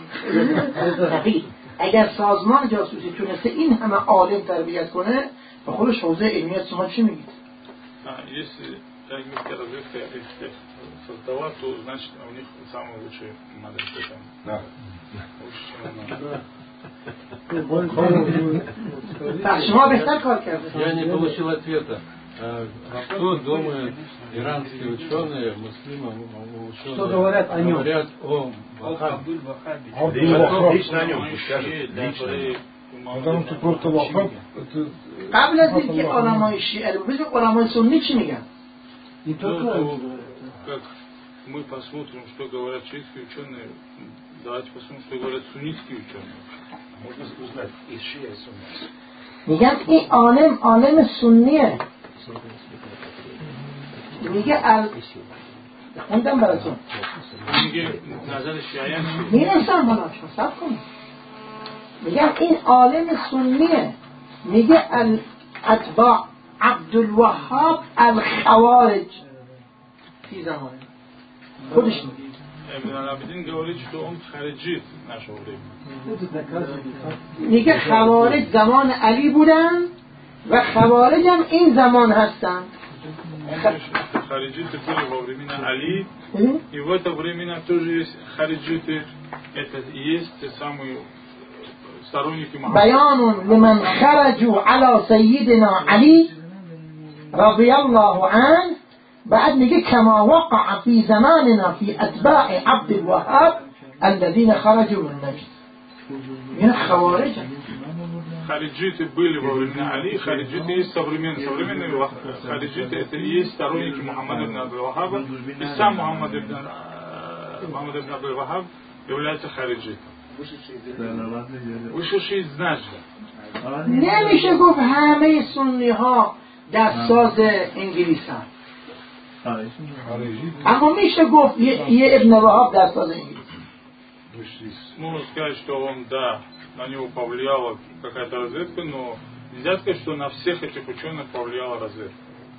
اگر سازمان جاسوسی تونسته این همه عالم تربیت کنه به خودش حوزه علمی از شما چی میگید؟ Английская разведка их создала, то значит у них самые лучшие модели там. Да. Я не получил ответа. Что думают иранские ученые, муслимы, ученые, что говорят о нем? Говорят о Вахабе. Лично о нем, скажет. Лично. Потому что просто Вахаб это... قبل از اینکه علمای شیعه بگید علمای سنی چی میگن؟ как мы посмотрим, что говорят шиитские ученые, давайте посмотрим, что говорят суннитские ученые. Можно узнать из шия и сунни. میگم این عالم عالم سنیه. میگه ال خوندم براتون. میگه نظر شیعیان میرسم بالا چون سب کنم. میگم این عالم سنیه. میگه اتباع عبدالوهاب الخوارج فی زمانه خودش میگه. ابن العابدین говорит, что он хариджит нашего времени. میگه خوارج زمان علی بودن و خوارج هم این زمان هستن. Хариджиты были во времена Али, и в это время тоже есть хариджиты. Это и есть те самые сторонники Мухаммада. بيان لمن خرجوا على سيدنا علي رضي الله عنه. بعد میگه كما وقع في زماننا في أتباع عبد الوهاب الذين خرجوا من نجد. من خوارج Хариджиты были во времена Али, хариджиты есть современные. Современные хариджиты это и есть сторонники Мухаммада ибн Абдул-Вахаба. И сам Мухаммад ибн Абдул-Вахаб является хариджитом. Вышедший из Наджда. نمیشه گفت همه سنی ها در ساز انگلیسن، اما میشه گفت یه ابن وهاب در ساز انگلیس. Можно сказать, что он, да, на него повлияла какая-то разведка, но нельзя сказать, что на всех этих ученых повлияла разведка.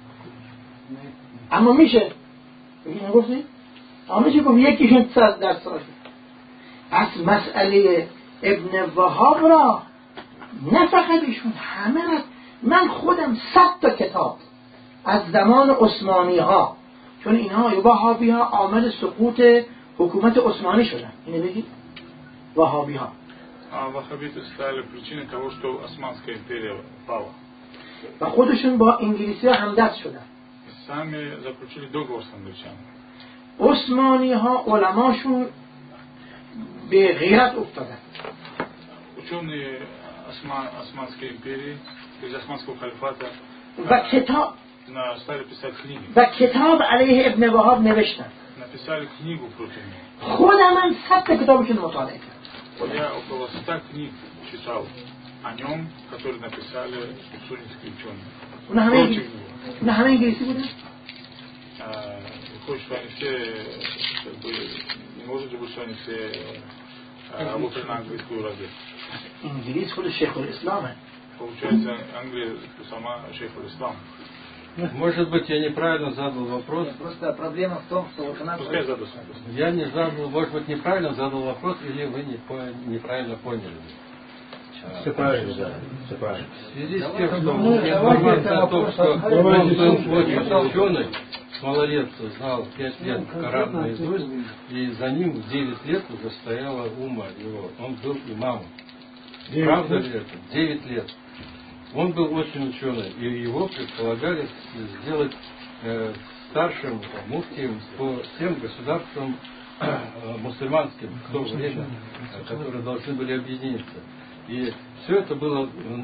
اما میشه گفتی؟ اما میشه گفت یکیشون در ساز. از مسئله ابن وهاب را نه فقط ایشون، همه را من خودم صد تا کتاب از زمان عثمانی ها، چون اینها وهابی ها عامل سقوط حکومت عثمانی شدن، اینو بگید وهابی ها. А ваххабиты стали причиной того, что Османская империя пала. و خودشون با انگلیسی ها همدست شدن. Сами заключили договор с англичанами. عثمانی ها علماشون به غیرت افتادن. Ученые Османской империи, из Османского халифата, و کتاب стали писать книги. و کتاب علیه ابن وهاب نوشتن. Написали книгу против него. خودم من صد تا کتابشون مطالعه کردم. Я около ста книг читал о нем, которые написали суннитские ученые. Против него. اونا همه انگلیسی بودن؟ Выходит, что они все, как бы, не может быть, что они все работали на английскую разведку. انگلیس خود شیخ الاسلام هست. Получается, Англия сама шейх аль-Ислам. Может быть, я неправильно задал вопрос. Просто проблема в том, что вот у нас... Пускай задал. Я не задал, может быть, неправильно задал вопрос, или вы не по, неправильно поняли. Все правильно, да. Все правильно. В связи с тем, что информация о том, что он был очень ученый, с малолетства знал пять лет Коран наизусть, и за ним в девять лет уже стояла ума его. Он был имамом. Правда ли это? Девять лет. Он был очень ученый, и его предполагали сделать э, старшим муфтием по всем государствам э, мусульманским в то время, которые должны были объединиться. И все это было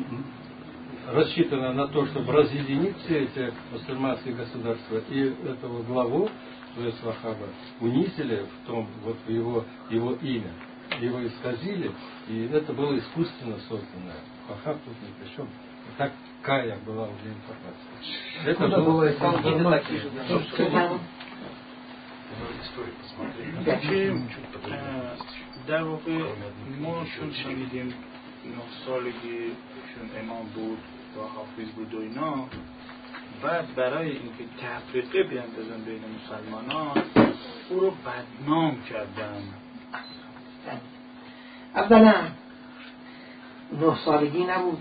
рассчитано на то, чтобы разъединить все эти мусульманские государства, и этого главу, то есть Вахаба, унизили в том, вот в его, его имя. Его исказили, и это было искусственно созданное. Вахаб тут ни при чем. Такая была уже информация. Это было историю посмотреть. در واقع ما چون شنیدیم نه سالگی چون امام بود و حافظ بود و اینا، بعد برای اینکه تفریقه بیاندازن بین مسلمانان او رو بدنام کردن. اولا نه سالگی نبود،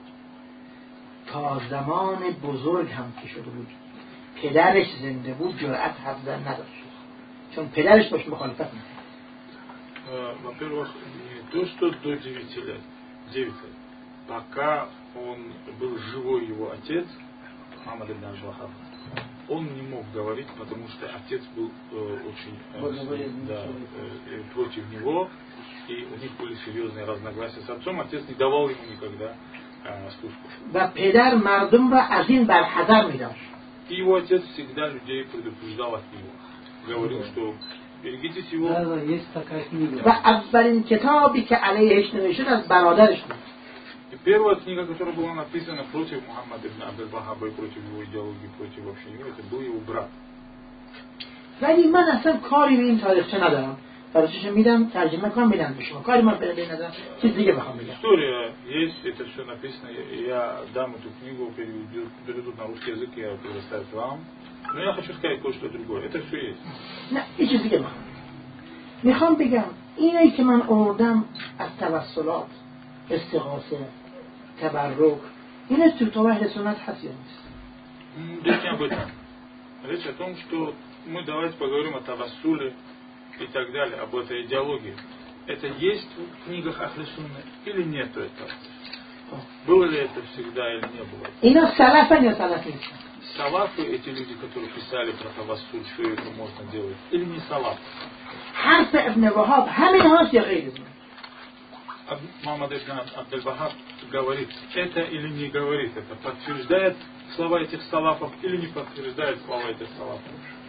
تا زمان بزرگ هم که شده بود پدرش زنده بود جرأت حرف زدن نداشت، چون پدرش باش مخالفت می‌کرد. Во-первых, не то, что до девяти лет, девять лет, пока он был живой его отец, Мухаммад ибн Абдул-Вахаб, он не мог говорить, потому что отец был э, очень э, да, э, против него, и у них были серьезные разногласия с отцом. Отец не давал ему никогда э, службу. و پدر مردم را از این برحذر می‌داشت. И его отец всегда людей предупреждал от него. говорил, что берегитесь его. Да, да, есть такая книга. و اولین کتابی که علیهش نوشته از برادرش بود. И первая книга, которая была написана против Мухаммада ибн Абдул-Вахаба и против его идеологии, против вообще него, это был его брат. ولی من اصلا کاری به این تاریخچه ندارم. تاریخچه میدم ترجمه کنم میدم به شما. کاری من به ندارم. چیز دیگه بخوام بگم. История есть, это все написано. Я дам эту книгу, переведу, переведут на русский язык, я предоставлю вам. Но я хочу сказать кое-что другое. Это все есть. نه این چیز دیگه بخوام. میخوام بگم اینایی که من آوردم از توسلات، استغاثه، تبرک، این تو تو اهل سنت هست یا نیست؟ Речь не об этом. Речь о том, что мы давайте поговорим о тавассуле и так далее, об этой идеологии. Это есть в книгах Ахли Сунны или нет этого? Было ли это всегда или не было? اینا سلفن یا سلف نیستن؟ Салафы, эти люди, которые писали про тавассуль, что это можно делать, или не салаф? حرف ابن وهاب همین هاست یا غیر از این؟ Мухаммад ибн Абдул-Вахаб говорит, это или не говорит, это подтверждает слова этих салафов или не подтверждает слова этих салафов.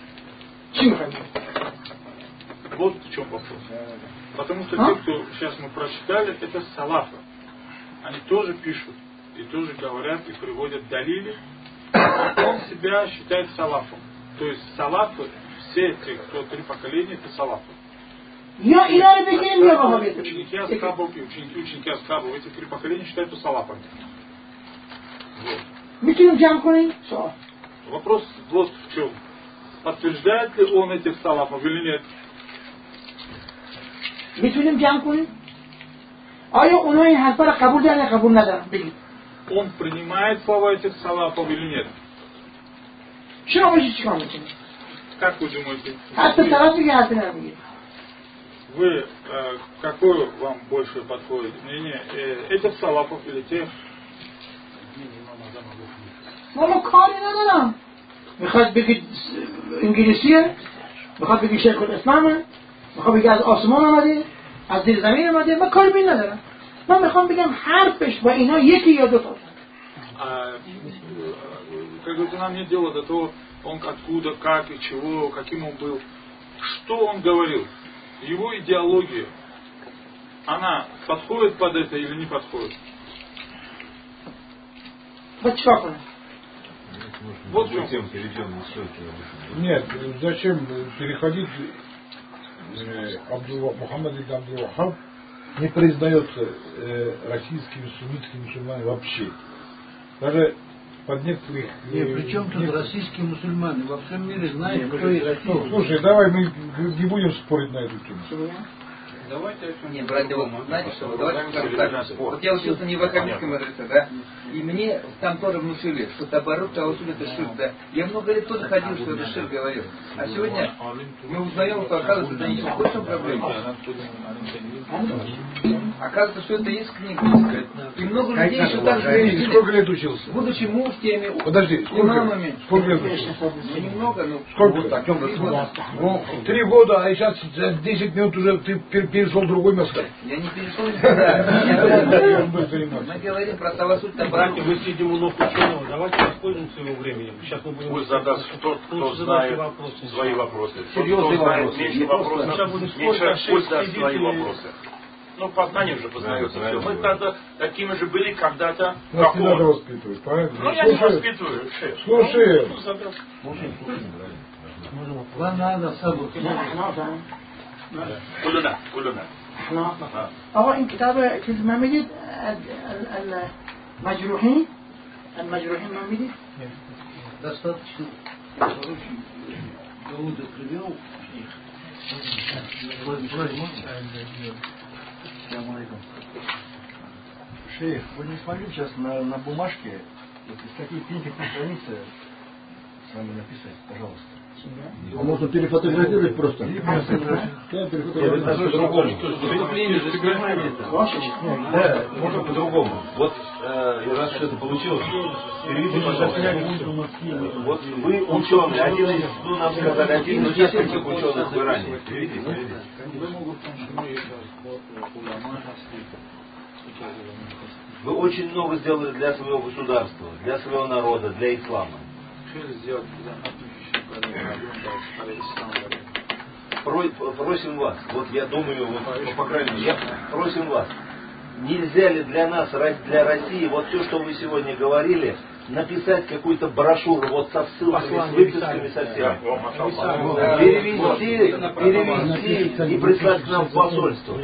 Вот в чем вопрос. Потому что а? те, кто сейчас мы прочитали, это салафы. Они тоже пишут и тоже говорят и приводят далили. Он себя считает салафом. То есть салафы, все те, кто три поколения, это салафы. Я и я бегем я вам это. Ученики Асхабов и ученики, ученики Асхабов, эти три поколения считаются салафами. Вот. Вопрос вот в чем. Подтверждает ли он этих салафов или нет? میتونیم جمع کنیم؟ آیا اونها این حرفا را قبول دارن یا قبول ندارن؟ بگید. Он принимает слова этих салафов или нет? چرا باشی چیکار میکنید؟ Как вы думаете? حرف طرف میگه حرف نمیگه. Вы, э, какое вам больше подходит мнение, э, этих салафов или тех? ما کاری ندارم. میخواد بگید انگلیسیه، میخواد بگید شیخ الاسلامه، میخواد بگید از آسمان آمده، از زیر زمین آمده، من کاری به این ندارم. من میخوام بگم حرفش با اینا یکی یا دو تا. Как говорится, нам нет дела до того, он откуда, как и чего, каким он был. Что он говорил? Его идеология, она подходит под это или не подходит? Вот что? Вот в чем. Нет, зачем переходить? Мухаммад ибн Абдул-Вахаб не признается э, российскими суннитскими мусульманами вообще. Даже под некоторых... Нет, при чем тут некоторых... российские мусульмане? Во всем мире знают, кто есть кто. Слушай, давай мы не будем спорить на эту тему. Давайте. Нет, братья, вот знаете что, давайте скажем так. Вот я учился не в ваххабитской мадресе, да, и мне там тоже внушили, что табарук, тавассуль это ширк, да. Я много лет тоже ходил, что это ширк говорил. А сегодня мы узнаем, что оказывается, это ничего больше проблемы. Оказывается, что это есть книга. И много людей еще так же. Сколько лет учился? Будучи муфтиями, подожди, имамами. Сколько лет учился? Ну, немного, но... Сколько? Ну, три года, а сейчас десять минут уже ты перешел в другой место. Я не перешел никуда. Мы говорим про тавассуль табарук. Мы сидим у ног ученого, давайте воспользуемся его временем. Сейчас мы будем... Пусть задаст тот, кто знает свои вопросы. Серьезные вопросы. Меньше вопросов, меньше пусть даст свои вопросы. Ну, познание уже познается все. Мы тогда такими же были когда-то. Нас не надо воспитывать, правильно? Ну, я не воспитываю, шеф. Слушай. Вам надо сабур. كلنا كلنا آقا این کتاب چیز من میدید المجروحین المجروحین من میدید достаточно Дауда привел Шейх, вы не смогли сейчас на, на бумажке вот из каких книг и страницы с вами написать, пожалуйста? А можно перефотографировать просто? Да, перефотографировать по-другому. Да, можно по-другому. Вот э, раз что это получилось, переведите, пожалуйста. Вот вы ученый, один из, ну, нам сказали, один из нескольких ученых в Иране. Переведите, переведите. Вы очень много сделали для своего государства, для своего народа, для ислама. Просим вас, вот я думаю, вот, по крайней мере, я просим вас, нельзя ли для нас, для России, вот все, что вы сегодня говорили, написать какую-то брошюру вот со ссылками, с выписками совсем. Перевести, перевести и прислать к нам в посольство.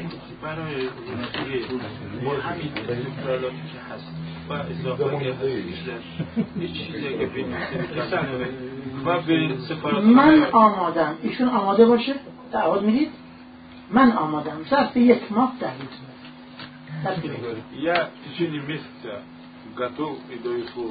من آمادم ایشون آماده باشه تعهد میدید من آمادم ظرف یک ماه تحویل Я в течение месяца готов и даю слово.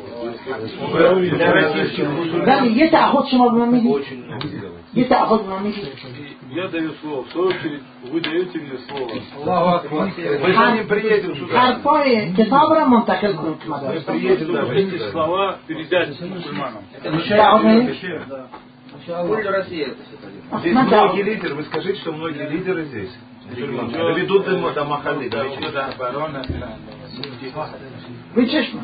ولی یه تعهد شما به من میدید یه تعهد به من میدید Я даю слово. В свою очередь вы даете мне слово. Мы за ним приедем сюда. حرفای کتاب را منتقل کنید تو Мы مدارس приедем даже. Эти слова передать мусульманам. تعهد میدید Пусть Россия это все пойдет. Здесь многие лидеры, вы скажите, что многие лидеры здесь доведут до Махалли. روی چشم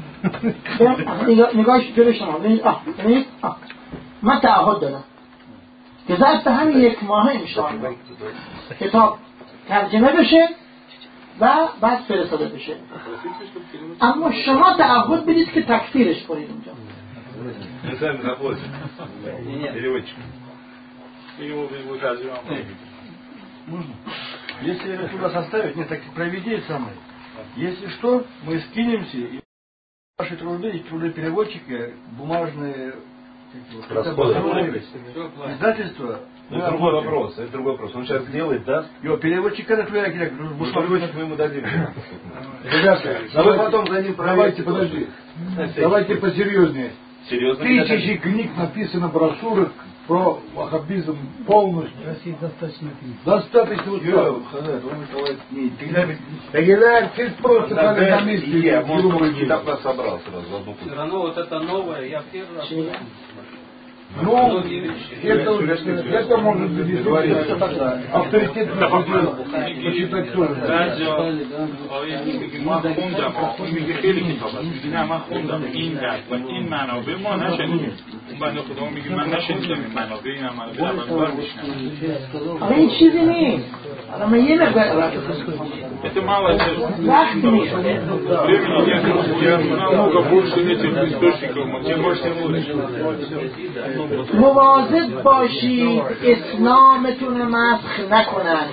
نگاهش جلوی شما ببینید آه ببینید آه من تعهد دادم که ظرف همین یک ماه انشاءالله کتاب ترجمه بشه و بعد فرستاده بشه اما شما تعهد بدید که تکفیرش کنید اونجا Мы сами заплатим. Переводчик. Его вызывать. Можно? Если это туда составить, нет, так проведи самое. Если что, мы скинемся, и ваши труды, и труды переводчика, бумажные Расходы. издательства. Это другой вопрос, это другой вопрос. Он сейчас делает, даст. Его переводчика, это твоя, Ну, переводчик мы ему дадим. Ребята, А вы потом за ним давайте, подожди. Давайте посерьезнее. Серьезно? Тысячи книг написано, брошюрок про ваххабизм полностью. России достаточно книг. Достаточно вот так. Тагиляр, ты просто на месте. Я, может, он китап нас собрал сразу в одну Все кучу. равно вот это новое, я первый раз. Ну, это, это может быть авторитетно почитать тоже. Радио, میگه ما خوندم میگه خیلی کتاب هست میگه نه من خوندم این درد و این منابع ما نشنیدیم بنده خدا میگه من نشنیدم این منابع این منابع اول بار میشنم آره این چیزی نیست حالا من یه مقدار это мало وقت نیست времени нет я намного больше этих источников тем больше лучше مواظب باشید اسلامتون مسخ نکنند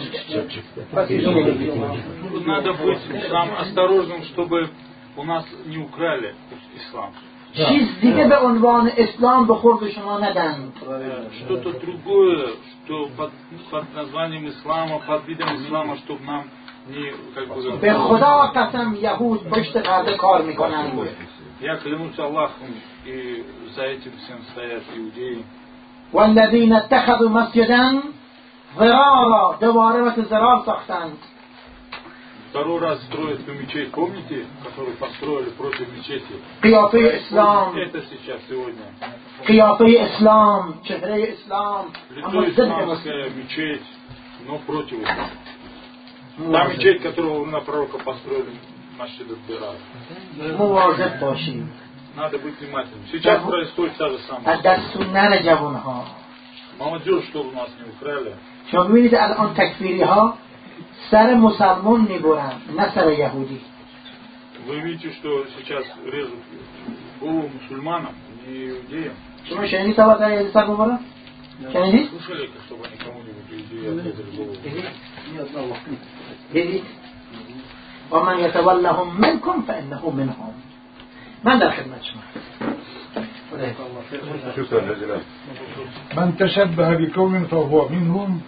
надо быть нам осторожным чтобы у нас не украли ислам چیز دیگه به عنوان اسلام به خورد شما ندن что-то другое что под, под названием ислама под видом ислама чтобы нам не как бы به خدا قسم یهود پشت پرده کار میکنن я клянусь Аллахом и за этим всем стоят иудеи والذین اتخذوا مسجدا ضرارا دوباره مثل ضرار ساختند второй раз строят ту мечеть помните которую построили против мечети قیافه اسلام это сейчас сегодня قیافه اسلام چهره اسلام اما лицо ضد مسلم исламская мечеть но против ислама та мечеть которую на пророка построили Масjid ад-Dirar مواظب باشید надо быть внимательным сейчас происходит та же самая از دستون نره جوانها молодежь чтобы нас не украли شما ببینید الان تکفیری ها سر مسلمان میبرن نه سر یهودی вы видите что сейчас режут голову мусульманам не иудеям شما شنیدید تا سر یهودی سر ببرن؟ شنیدید؟ слушали чтобы они кому-нибудь иудеи отрезали голову دیدید؟ و من یتولهم منکم فانه منهم من در خدمت شما من تشبه بقوم فهو منهم.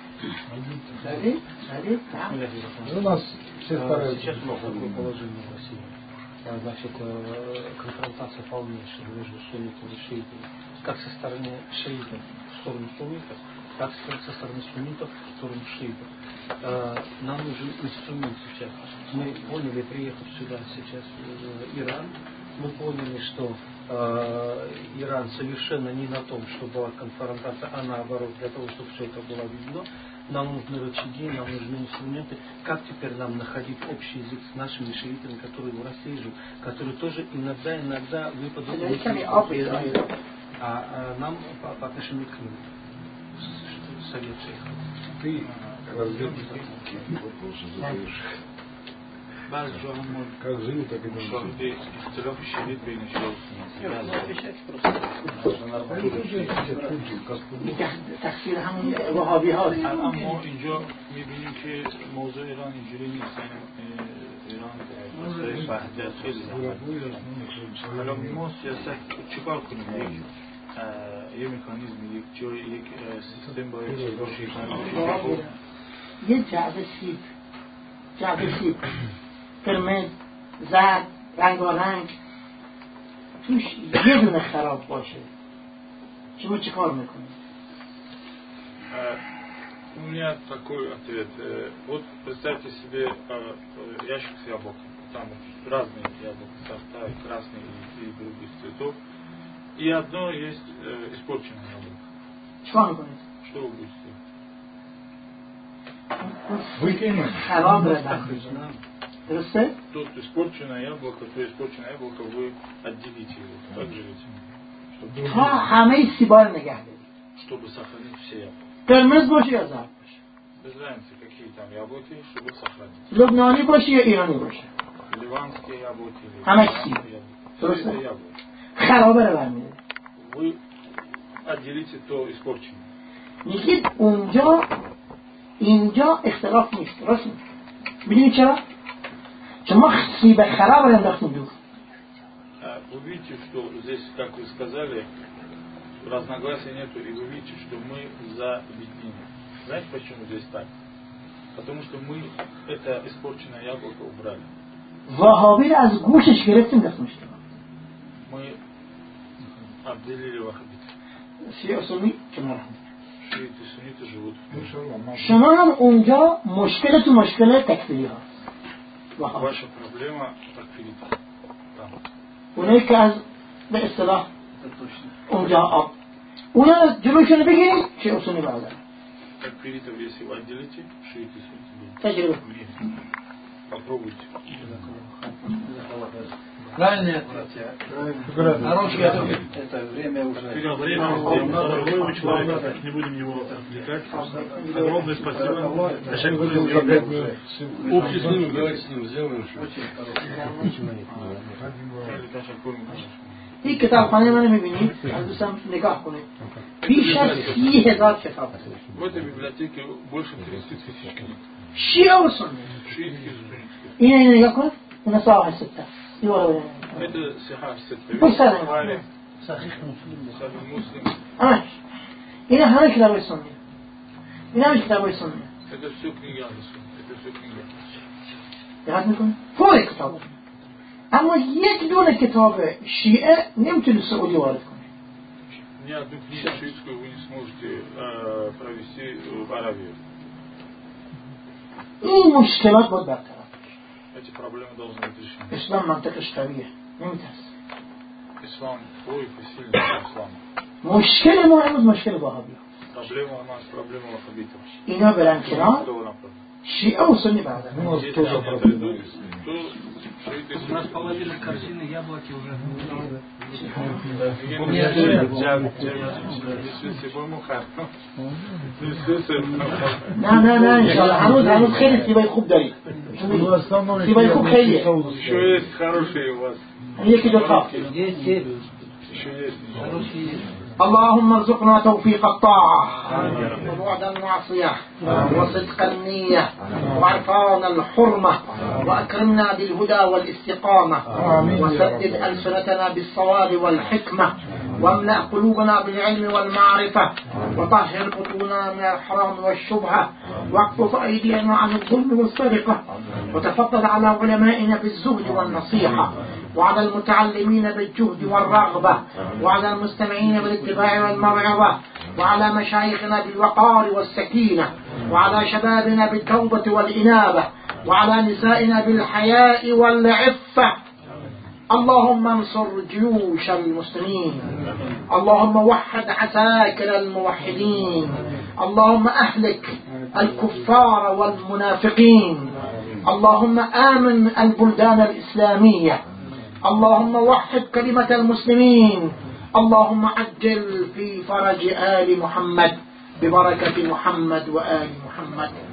У нас все стараются. Сейчас такое положение в России. Значит, конфронтация полнейшая между суннитами и шиитами. Как со стороны шиитов в сторону суннитов, так со стороны суннитов в сторону шиитов. Нам нужен инструмент сейчас. Мы поняли, приехав сюда сейчас в Иран, мы поняли, что э, Иран совершенно не на том, что была конфронтация, а наоборот, для того, чтобы все это было объединено. Нам нужны рычаги, нам нужны инструменты. Как теперь нам находить общий язык с нашими шиитами, которые в России живут, которые тоже иногда, иногда выпадут... А, а нам по, по отношению к ним совет шейх. Ты разведчик вопросы задаешь. Как живут, так и شاهد اختلاف شدید بین شیعه تقصیر همون وهابی هاست. اما اینجا میبینیم که موضوع ایران اینجوری نیست. ایران مسئله وحدت خیلی زحمت. حالا ما سیاست چیکار کنیم؟ یک یه مکانیزم، یک جای، یک سیستم باید باشه. یه جعبه سیب، جعبه سیب قرمز، زرد، رنگارنگ توش یه دونه خراب باشه، شما چه کار میکنید؟ У меня такой ответ. Вот представьте себе ящик с яблоками. Там разные яблоки, сорта, красные и, и других цветов. И одно есть э, испорченное яблоко. Что вы будете? Что вы будете? Выкинуть. Харам раздахнуть. Просто? Тут испорченное яблоко, то испорченное яблоко вы отделите его. Так же ведь? Чтобы, تا همه سیبا رو نگه دارید. чтобы сохранить все яблоки. قرمز باشه یا زرد باشه؟ Без разницы, какие там яблоки, чтобы сохранить. لبنانی باشه یا ایرانی باشه؟ Ливанские яблоки или همه иранские سیب. яблоки. درسته؟ Это яблоки. خرابه رو برمیده. Вы отделите то испорченное. میگید اونجا اینجا اختلاف نیست. راست میگید. میدونی چرا؟ چون ما سیب خراب رو انداختیم دور. Вы видите, что здесь, как вы сказали, разногласий нету, и вы видите, что мы за объединение. Знаете, почему здесь так? Потому что мы это испорченное яблоко убрали. وهابی رو از گوشش گرفتیم دستمش. Мы отделили ваххабит. شیعه سنی کنار هم. Шииты, сунниты живут в شما هم اونجا مشکل تو مشکل تکفیری هست. Ваша проблема такфирита. Там. اونایی که از به اصطلاح اونجا آب اونا جلوشون بگیرید شیعه سنی برادر. Такфиритов, если вы отделите, шииты, сунниты. تجربه. Попробуйте. Правильный ответ. Хороший ответ. Это время уже. Дорогой человек, не будем его отвлекать. Огромное спасибо. Общий с ним, давайте с ним сделаем. این کتابخانه من میبینید از دوستم نگاه کنید بیش از سی هزار کتاب هست. В этой библиотеке больше тридцати тысяч книг. شیعه و سنی. Шиитские, суннитские. این این نگاه کنید این صاحب سته Это Сихах Сетта. بسرعه Сахих Муслим. همش این همه کتاب سنی. این همه کتاب سنی. Это все книги Андерсона. Это все книги. دقت میکنید پر کتاب. اما یک دونه کتاب شیعه نمیتونی سعودی وارد کنی. Ни одну книгу шиитскую вы не сможете э, провести в Аравию. این مشکلات باید برطرف بشه. Эти проблемы должны быть решены. اسلام منطقش قویه نمیترسه. Ислам кройк и сильный ислам. مشکل ما امروز مشکل وهابی هست. Проблема у нас проблема ваххабитов. اینا برن کنار شیعه و سنی بعدن. Если они отойдут, то шииты У нас половина корзины яблоки уже. نه نه نه انشاءالله هنوز هنوز خیلی سیبای خوب دارید. سیبای خوب خیلیه. Еще есть хорошие у вас. یکی دو تا. Еще есть. اللهم ارزقنا توفيق الطاعة وبعد المعصية وصدق النية وعرفان الحرمة وأكرمنا بالهدى والاستقامة وسدد ألسنتنا بالصواب والحكمة واملأ قلوبنا بالعلم والمعرفة وطهر بطوننا من الحرام والشبهة واكف أيدينا عن الظلم والسرقة وتفضل على علمائنا بالزهد والنصيحة وعلى المتعلمين بالجهد والرغبة وعلى المستمعين بالاتباع والموعظة وعلى مشايخنا بالوقار والسكينة وعلى شبابنا بالتوبة والإنابة وعلى نسائنا بالحياء والعفة. اللهم انصر جيوش المسلمين. اللهم وحد عساكر الموحدين. اللهم أهلك الكفار والمنافقين. اللهم آمن البلدان الإسلامية. اللهم وحد كلمة المسلمين. اللهم عجل في فرج آل محمد ببركة محمد وآل محمد.